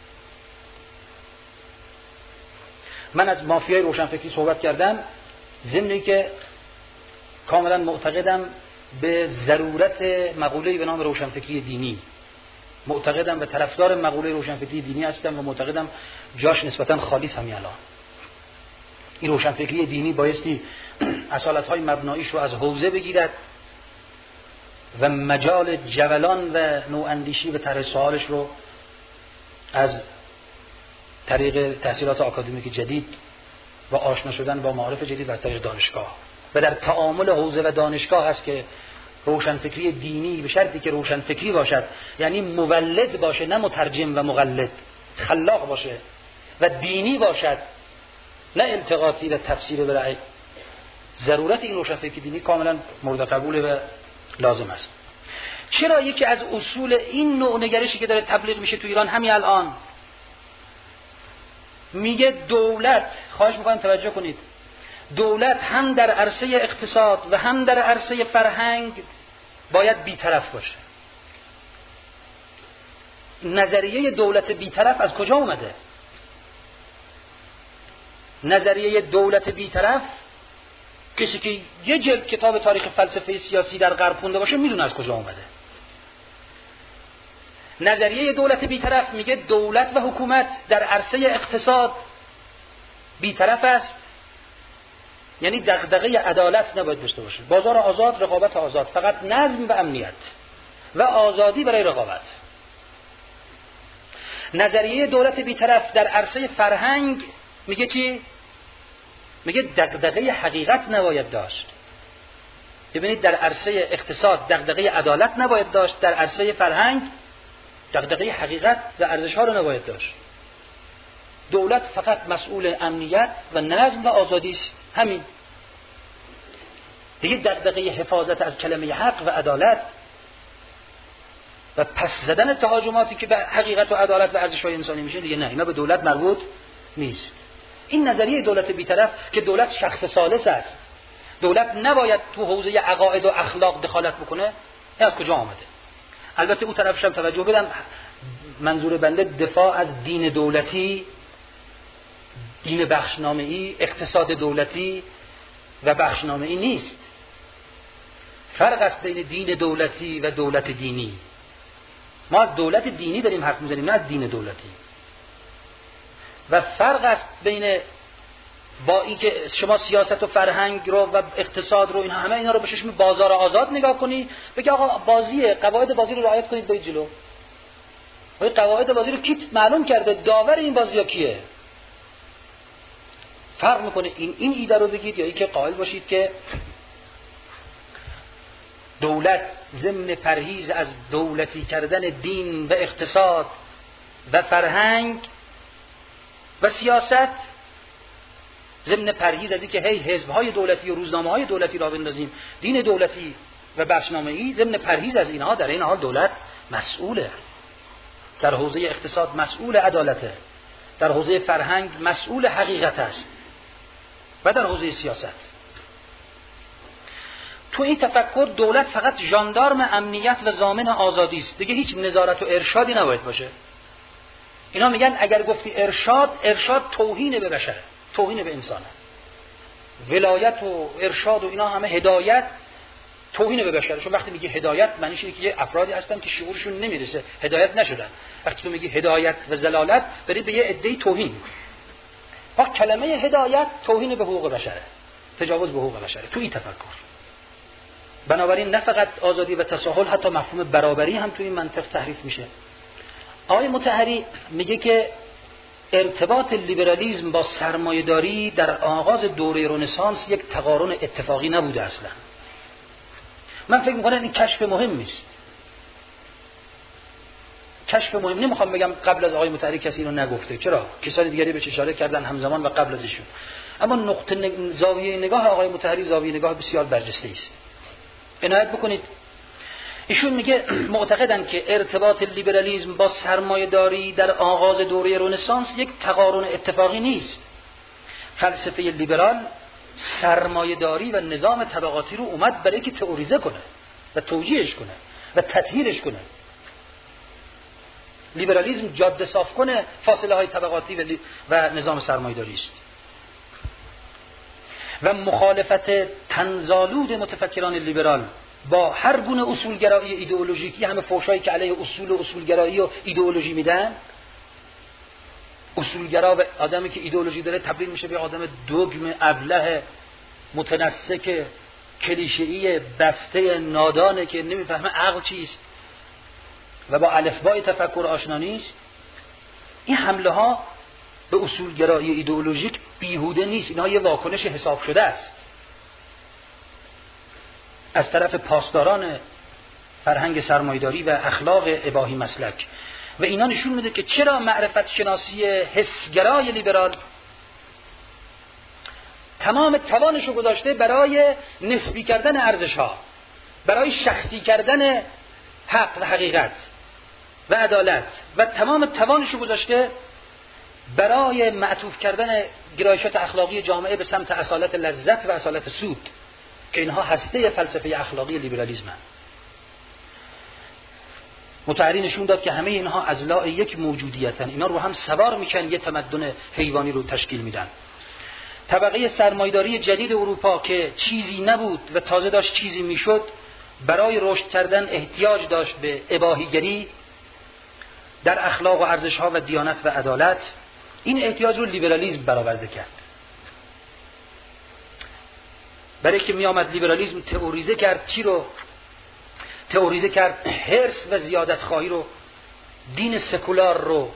من از مافیای روشنفکری صحبت کردم ضمن که کاملا معتقدم به ضرورت مقوله‌ای به نام روشنفکری دینی، معتقدم و طرفدار مقوله روشنفکری دینی هستم و معتقدم جاش نسبتا خالی است همین الان. این روشنفکری دینی بایستی اصالت‌های مبناییش رو از حوزه بگیرد و مجال جولان و نواندیشی و طرح سوالش رو از طریق تحصیلات آکادمیک جدید و آشنا شدن با معارف جدید و از طریق دانشگاه و در تعامل حوزه و دانشگاه هست که روشنفکری دینی، به شرطی که روشنفکری باشد، یعنی مولد باشه نه مترجم و مقلد، خلاق باشه و دینی باشد نه التقاطی و تفسیر برای ضرورت این روشنفکری دینی کاملا مورد قبول و لازم است. چرا یکی از اصول این نوع نگرشی که داره تبلیغ میشه تو ایران همین الان میگه دولت، خواهش میکنم توجه کنید، دولت هم در عرصه اقتصاد و هم در عرصه فرهنگ باید بی‌طرف باشه. نظریه دولت بی‌طرف از کجا اومده؟ نظریه دولت بی‌طرف کسی که یه جلد کتاب تاریخ فلسفه سیاسی در غرب خونده باشه میدونه از کجا اومده. نظریه دولت بی‌طرف میگه دولت و حکومت در عرصه اقتصاد بی‌طرف است، یعنی دغدغه عدالت نباید داشته باشه، بازار آزاد، رقابت آزاد، فقط نظم و امنیت و آزادی برای رقابت. نظریه دولت بی‌طرف در عرصه فرهنگ میگه چی؟ میگه دغدغه حقیقت نباید داشت. ببینید در عرصه اقتصاد دغدغه عدالت نباید داشت، در عرصه فرهنگ دغدغه حقیقت و ارزش‌ها رو نباید داشت. دولت فقط مسئول امنیت و نظم و آزادی است، همین. دیگه دغدغه حفاظت از کلمه حق و عدالت و پس زدن تهاجماتی که به حقیقت و عدالت و ارزش‌های انسانی میشه دیگه نه، اینا به دولت مربوط نیست. این نظریه دولت بی‌طرف که دولت شخص ثالث است، دولت نباید تو حوزه عقاید و اخلاق دخالت بکنه، این از کجا آمده؟ البته اون طرفش هم توجه بدم، منظور بنده دفاع از دین دولتی، دین بخشنامه‌ای، اقتصاد دولتی و بخشنامه‌ای نیست. فرق است بین دین دولتی و دولت دینی. ما از دولت دینی داریم حرف می‌زنیم، نه از دین دولتی. و فرق است بین با این که شما سیاست و فرهنگ رو و اقتصاد رو همه اینا رو به چشم بازار آزاد نگاه کنی، بگی آقا بازیه، قواعد بازی رو رعایت کنید برید جلو. ولی قواعد بازی رو کی معلوم کرده؟ داور این بازی‌ها کیه؟ فرق میکنه این ایده رو بگید یا این که قائل باشید که دولت ضمن پرهیز از دولتی کردن دین و اقتصاد و فرهنگ و سیاست، ضمن پرهیز از این که هی حزب‌های دولتی و روزنامه‌های دولتی را بندازیم، دین دولتی و بخشنامه‌ای، ضمن پرهیز از اینها در این حال دولت مسئوله. در حوزه اقتصاد مسئول عدالته، در حوزه فرهنگ مسئول حقیقت است و در حوزه سیاست. تو این تفکر دولت فقط ژاندارم امنیت و ضامن آزادی است، دیگه هیچ نظارت و ارشادی نباید باشه. اینا میگن اگر گفتی ارشاد توهین به بشره، توهین به انسانه. ولایت و ارشاد و اینا همه هدایت توهین به بشره. چون وقتی میگی هدایت معنیش اینه که یه افرادی هستن که شعورشون نمیرسه، هدایت نشدن. وقتی تو میگی هدایت و ضلالت داری به یه عده‌ای توهین می‌کنی. با کلمه هدایت توهین به حقوق بشره، تجاوز به حقوق بشره تو این تفکر. بنابراین نه فقط آزادی و تساهل، حتی مفهوم برابری هم تو این منطق تحریف میشه. آقای مطهری میگه که ارتباط لیبرالیسم با سرمایه‌داری در آغاز دوره رنسانس یک تقارن اتفاقی نبوده اصلا. من فکر می‌کنم این کشف مهمی است. کشف مهم. نمیخوام بگم قبل از آقای مطهری کسی اینو نگفته، چرا کسانی دیگری بهش اشاره کردن همزمان و قبل از ایشون، اما نقطه زاویه نگاه آقای مطهری زاویه نگاه بسیار برجسته است. عنایت بکنید، ایشون میگه معتقدن که ارتباط لیبرالیسم با سرمایه‌داری در آغاز دوره رنسانس یک تقارن اتفاقی نیست. فلسفه لیبرال سرمایه‌داری و نظام طبقاتی رو اومد برای که تئوریزه کنه و توجیهش کنه و تطهیرش کنه. لیبرالیسم جاده صاف کنه فاصله های طبقاتی و نظام سرمایه‌داری است. و مخالفت طنزآلود متفکران لیبرال با هر گونه اصولگرایی ایدئولوژیکی، همه فحشایی که علیه اصول و اصولگرایی و ایدئولوژی میدن، اصولگرا و آدمی که ایدئولوژی داره تبدیل میشه به آدم دوگم، ابله، متنسک، کلیشه‌ای، بسته، نادانه که نمیفهمه عقل چیست و با الفبای تفکر آشنا نیست. این حمله ها به اصولگرایی ایدئولوژیک بیهوده نیست، اینها یه واکنش حساب شده است از طرف پاسداران فرهنگ سرمایه‌داری و اخلاق اباحی مسلک. و اینا نشون میده که چرا معرفت شناسی حسگرای لیبرال تمام توانش رو گذاشته برای نسبی کردن ارزش‌ها، برای شخصی کردن حق و حقیقت و عدالت، و تمام توانش رو گذاشته برای معطوف کردن گرایشات اخلاقی جامعه به سمت اصالت لذت و اصالت سود که اینها هسته فلسفه اخلاقی لیبرالیسم هست. مطهری نشون داد که همه اینها اضلاع یک موجودیتن، اینا رو هم سوار میشن، یه تمدن حیوانی رو تشکیل میدن. طبقه سرمایه‌داری جدید اروپا که چیزی نبود و تازه داشت چیزی میشد، برای رشد کردن احتیاج داشت به اباحیگری در اخلاق و ارزش‌ها و دیانت و عدالت. این احتیاج رو لیبرالیسم برآورده کرد. برای که می آمد لیبرالیسم تئوریزه کرد، چی رو تئوریزه کرد؟ حرص و زیادت خواهی رو، دین سکولار رو،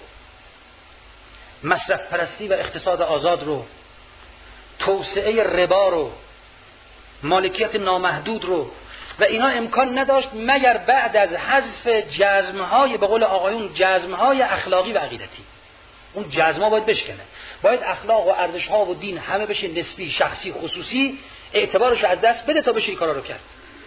مصرف پرستی و اقتصاد آزاد رو، توسعه ربا رو، مالکیت نامحدود رو، و اینا امکان نداشت مگر بعد از حذف جزم‌های، به قول آقایون، جزم‌های اخلاقی و عقیدتی. اون جزم‌ها باید بشکنه، باید اخلاق و ارزش‌ها و دین همه بشه نسبی، شخصی، خصوصی، اعتبارش از دست بده تا بشه این کارا رو کرد.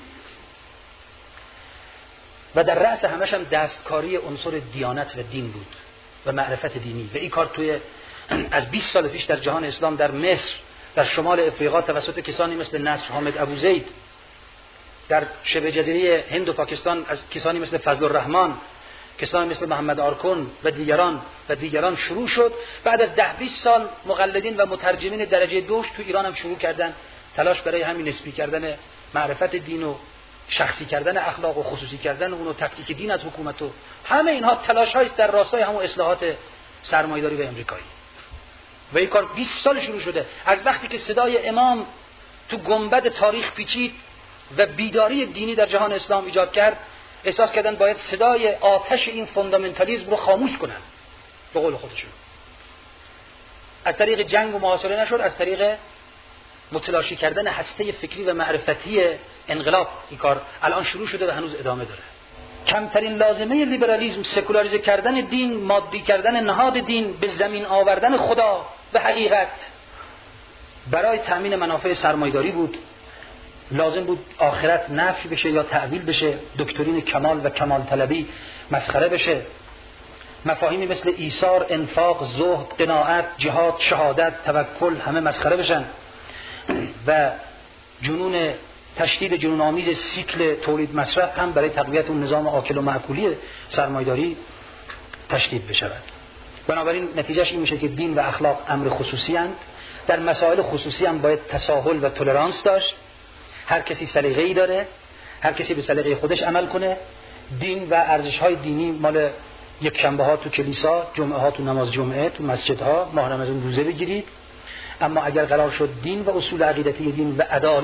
و در رأس همش هم دستکاری عنصر دیانت و دین بود و معرفت دینی. و این کار توی از 20 سال پیش در جهان اسلام، در مصر، در شمال افریقا توسط کسانی مثل نصر حامد ابوزید، در شبه جزیره هند و پاکستان از کسانی مثل فضل الرحمن، کسانی مثل محمد آرکون و دیگران شروع شد. بعد از 10-20 سال مقلدین و مترجمین درجه دوش تو ایران هم شروع کردن تلاش برای همین نسبی کردن معرفت دین و شخصی کردن اخلاق و خصوصی کردن اون و تفکیک دین از حکومت و همه اینها تلاش‌هایی است در راستای همون اصلاحات سرمایه‌داری و امریکایی. و این کار 20 سال شروع شده، از وقتی که صدای امام تو گنبد تاریخ پیچید و بیداری دینی در جهان اسلام ایجاد کرد، احساس کردن باید صدای آتش این فوندامنتالیسم رو خاموش کنن. به قول خودشون از طریق جنگ و محاصره نشد، از طریق متلاشی کردن هسته فکری و معرفتی انقلاب این کار الان شروع شده و هنوز ادامه داره. کمترین لازمه لیبرالیسم سکولاریزه کردن دین، مادی کردن نهاد دین، به زمین آوردن خدا به حقیقت برای تأمین منافع سرمایه‌داری بود. لازم بود آخرت نفی بشه یا تعویل بشه، دکترین کمال و کمال طلبی مسخره بشه، مفاهیمی مثل ایثار، انفاق، زهد، قناعت، جهاد، شهادت، توکل همه مسخره بشن و جنون تشدید جنون آمیز سیکل تولید مصرف هم برای تقویت اون نظام آکل و معکولی سرمایه‌داری تشدید بشود. بنابراین نتیجهش این میشه که دین و اخلاق امر خصوصی اند. در مسائل خصوصی هم باید تساهل و تولرانس داشت. هر کسی سلیقه‌ای داره، هر کسی به سلیقه خودش عمل کنه. دین و ارزش‌های دینی مال یک شنبه ها تو کلیسا، جمعه ها تو نماز جمعه، تو مسجدها، ماه رمضان روزه بگیرید. اما اگر قرار شد دین و اصول عقیدتی دین و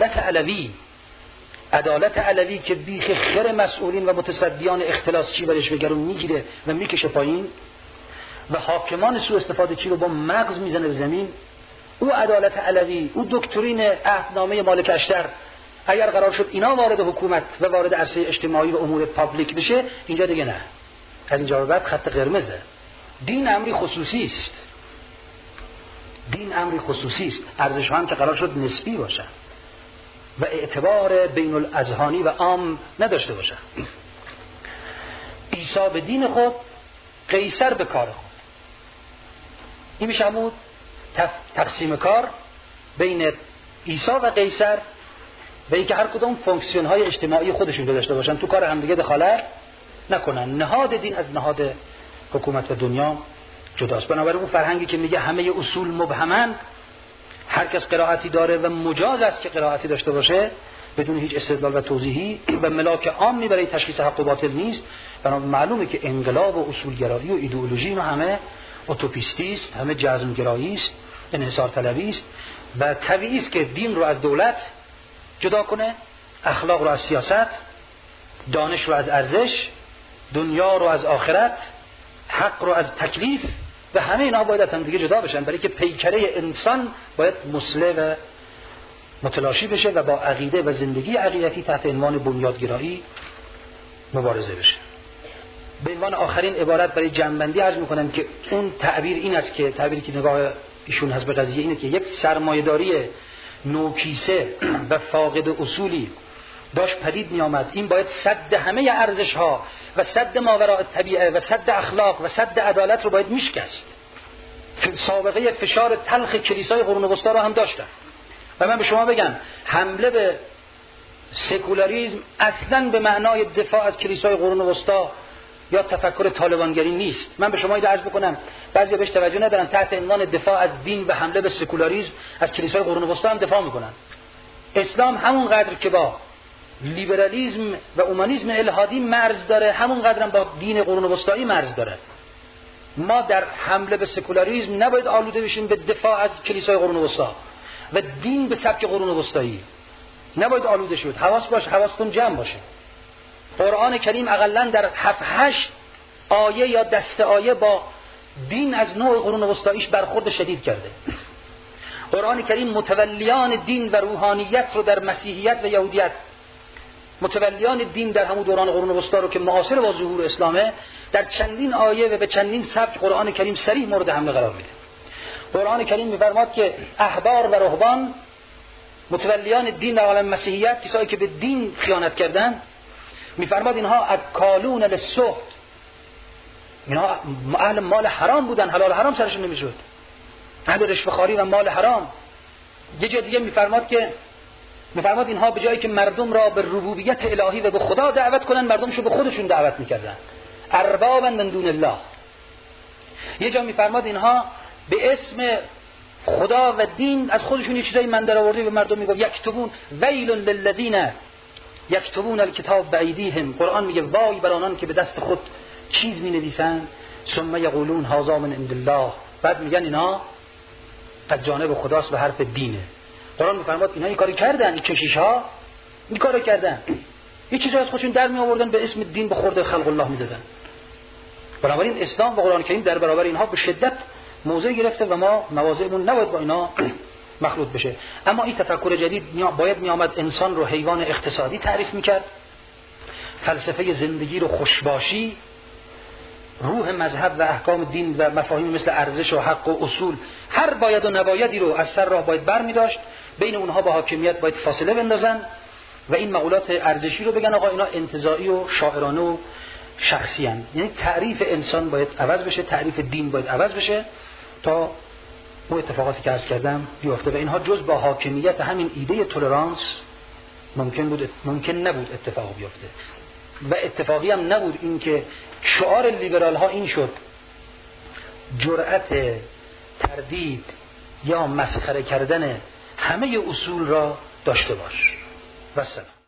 عدالت علوی که بیخ خر مسئولین و متصدیان اختلاس چی برش بگرون میگیره و میکشه پایین، و حاکمان سوء استفاده چی رو با مغز میزنه به زمین. او عدالت علوی، او دکترین عهدنامه مالک اشتر، اگر قرار شد اینا وارد حکومت و وارد عرصه اجتماعی و امور پابلیک بشه، اینجا دیگه نه. از اینجا به بعد خط قرمزه. دین امری خصوصی است. دین امری خصوصی است. ارزش‌ها هم که قرار شد نسبی باشه و اعتبار بین الاذهانی و عام نداشته باشه. عیسی به دین خود، قیصر به کار خود. این میشه همون تقسیم کار بین عیسی و قیصر و اینکه هر کدوم فونکسیون های اجتماعی خودشون داشته باشن، تو کار همدیگه دخالت نکنن. نهاد دین از نهاد حکومت و دنیا جداست. بنابراین اون فرهنگی که میگه همه اصول مبهمن، هر کس قرائتی داره و مجاز است که قرائتی داشته باشه بدون هیچ استدلال و توضیحی و ملاک عامی برای تشخیص حق و باطل نیست. بنابراین معلومه که انقلاب و اصولگرایی و ایدئولوژی اینا همه اوتوپیستی است، همه جزمگرایی است، انحصار طلبی است و طبیعی است که دین رو از دولت جدا کنه، اخلاق رو از سیاست، دانش رو از ارزش، دنیا رو از آخرت، حق رو از تکلیف و همه اینا باید از هم دیگه جدا بشن، برای که پیکره انسان باید مصلح و متلاشی بشه و با عقیده و زندگی عقیدتی تحت عنوان بنیادگرایی مبارزه بشه. به عنوان آخرین عبارت برای جمع‌بندی عرض می‌کنم که اون تعبیر این است که تعبیری که نگاه ایشون هست به قضیه اینه که یک سرمایه‌داری نوکیسه و فاقد اصولی داشت پدید می آمد. این باید سد همه ارزش‌ها و سد ماوراء الطبیعه و سد اخلاق و سد عدالت رو باید میشکست. سابقه فشار تلخ کلیسای قرون وسطا رو هم داشتن و من به شما بگم حمله به سکولاریسم اصلاً به معنای دفاع از کلیسای قرون وسطا یا تفکر طالبانگری نیست. من به شما اینو عرض بکنم، بعضیا بهش توجه ندارن، تحت عنوان دفاع از دین و حمله به سکولاریسم از کلیسای قرون وسطا هم دفاع میکنن. اسلام همون قدر که با لیبرالیسم و اومانیسم الحادی مرز داره، همون قدر هم با دین قرون وسطایی مرز داره. ما در حمله به سکولاریسم نباید آلوده بشیم به دفاع از کلیسای قرون وسطا و دین به سبک قرون وسطایی نباید آلوده شد. حواستون جمع باشه. قرآن کریم اقلن در 7-8 آیه یا دسته آیه با دین از نوع قرون وسطاییش برخورد شدید کرده. قرآن کریم متولیان دین و روحانیت رو در مسیحیت و یهودیت، متولیان دین در همون دوران قرون وسطا رو که معاصر با ظهور اسلامه، در چندین آیه و به چندین سبک قرآن کریم صریح مورد حمله قرار میده. قرآن کریم می‌فرماد که احبار و رهبان، متولیان دین در عالم مسیحیت، کسایی که به دین خیانت کردند، می‌فرماد اینها اکالون للسحت، اینها اهل مال حرام بودن، حلال حرام سرشون نمیشد، اهل رشوه‌خواری و مال حرام. یه جای دیگه می‌فرماد اینها به جایی که مردم را به ربوبیت الهی و به خدا دعوت کنن، مردمشو به خودشون دعوت می‌کردن، اربابا من دون الله. یه جا می‌فرماد اینها به اسم خدا و دین از خودشون یه چیزایی من در آورده به مردم میگفت یکتبون ویل للذین یکتبون الکتاب بایدیهم. قرآن میگه وای بر آنان که به دست خود چیز مینویسن، ثم یقولون هذا من عند الله، بعد میگن اینا از جانب خداست و حرف دینه. قرآن میفرماد اینا این کاری کردن، این کشیش‌ها این کارو کردن، یه چیزی از خودشون در می آوردن به اسم دین به خورد خلق الله میدادن. بنابراین اسلام و قرآن کریم در برابر اینها به شدت موضع گرفته و ما مواضعمون نباید با اینا مخلوط بشه. اما این تفکر جدید باید می آمد انسان رو حیوان اقتصادی تعریف میکرد، فلسفه زندگی رو خوشباشی، روح مذهب و احکام دین و مفاهیم مثل ارزش و حق و اصول، هر باید و نبایدی رو از سر راه باید بر می داشت، بین اونها با حاکمیت باید فاصله بندازن و این مقولات ارزشی رو بگن آقا اینا انتزاعی و شاعرانه و شخصی هستند. یعنی تعریف انسان باید عوض بشه، تعریف دین باید عوض بشه تا اون اتفاقاتی که عرض کردم بیفته و اینها جز با حاکمیت همین ایده تولرانس ممکن نبود اتفاق بیفته و اتفاقی هم نبود. این که شعار لیبرال ها این شد جرأت تردید یا مسخره کردن همه اصول را داشته باش. و السلام.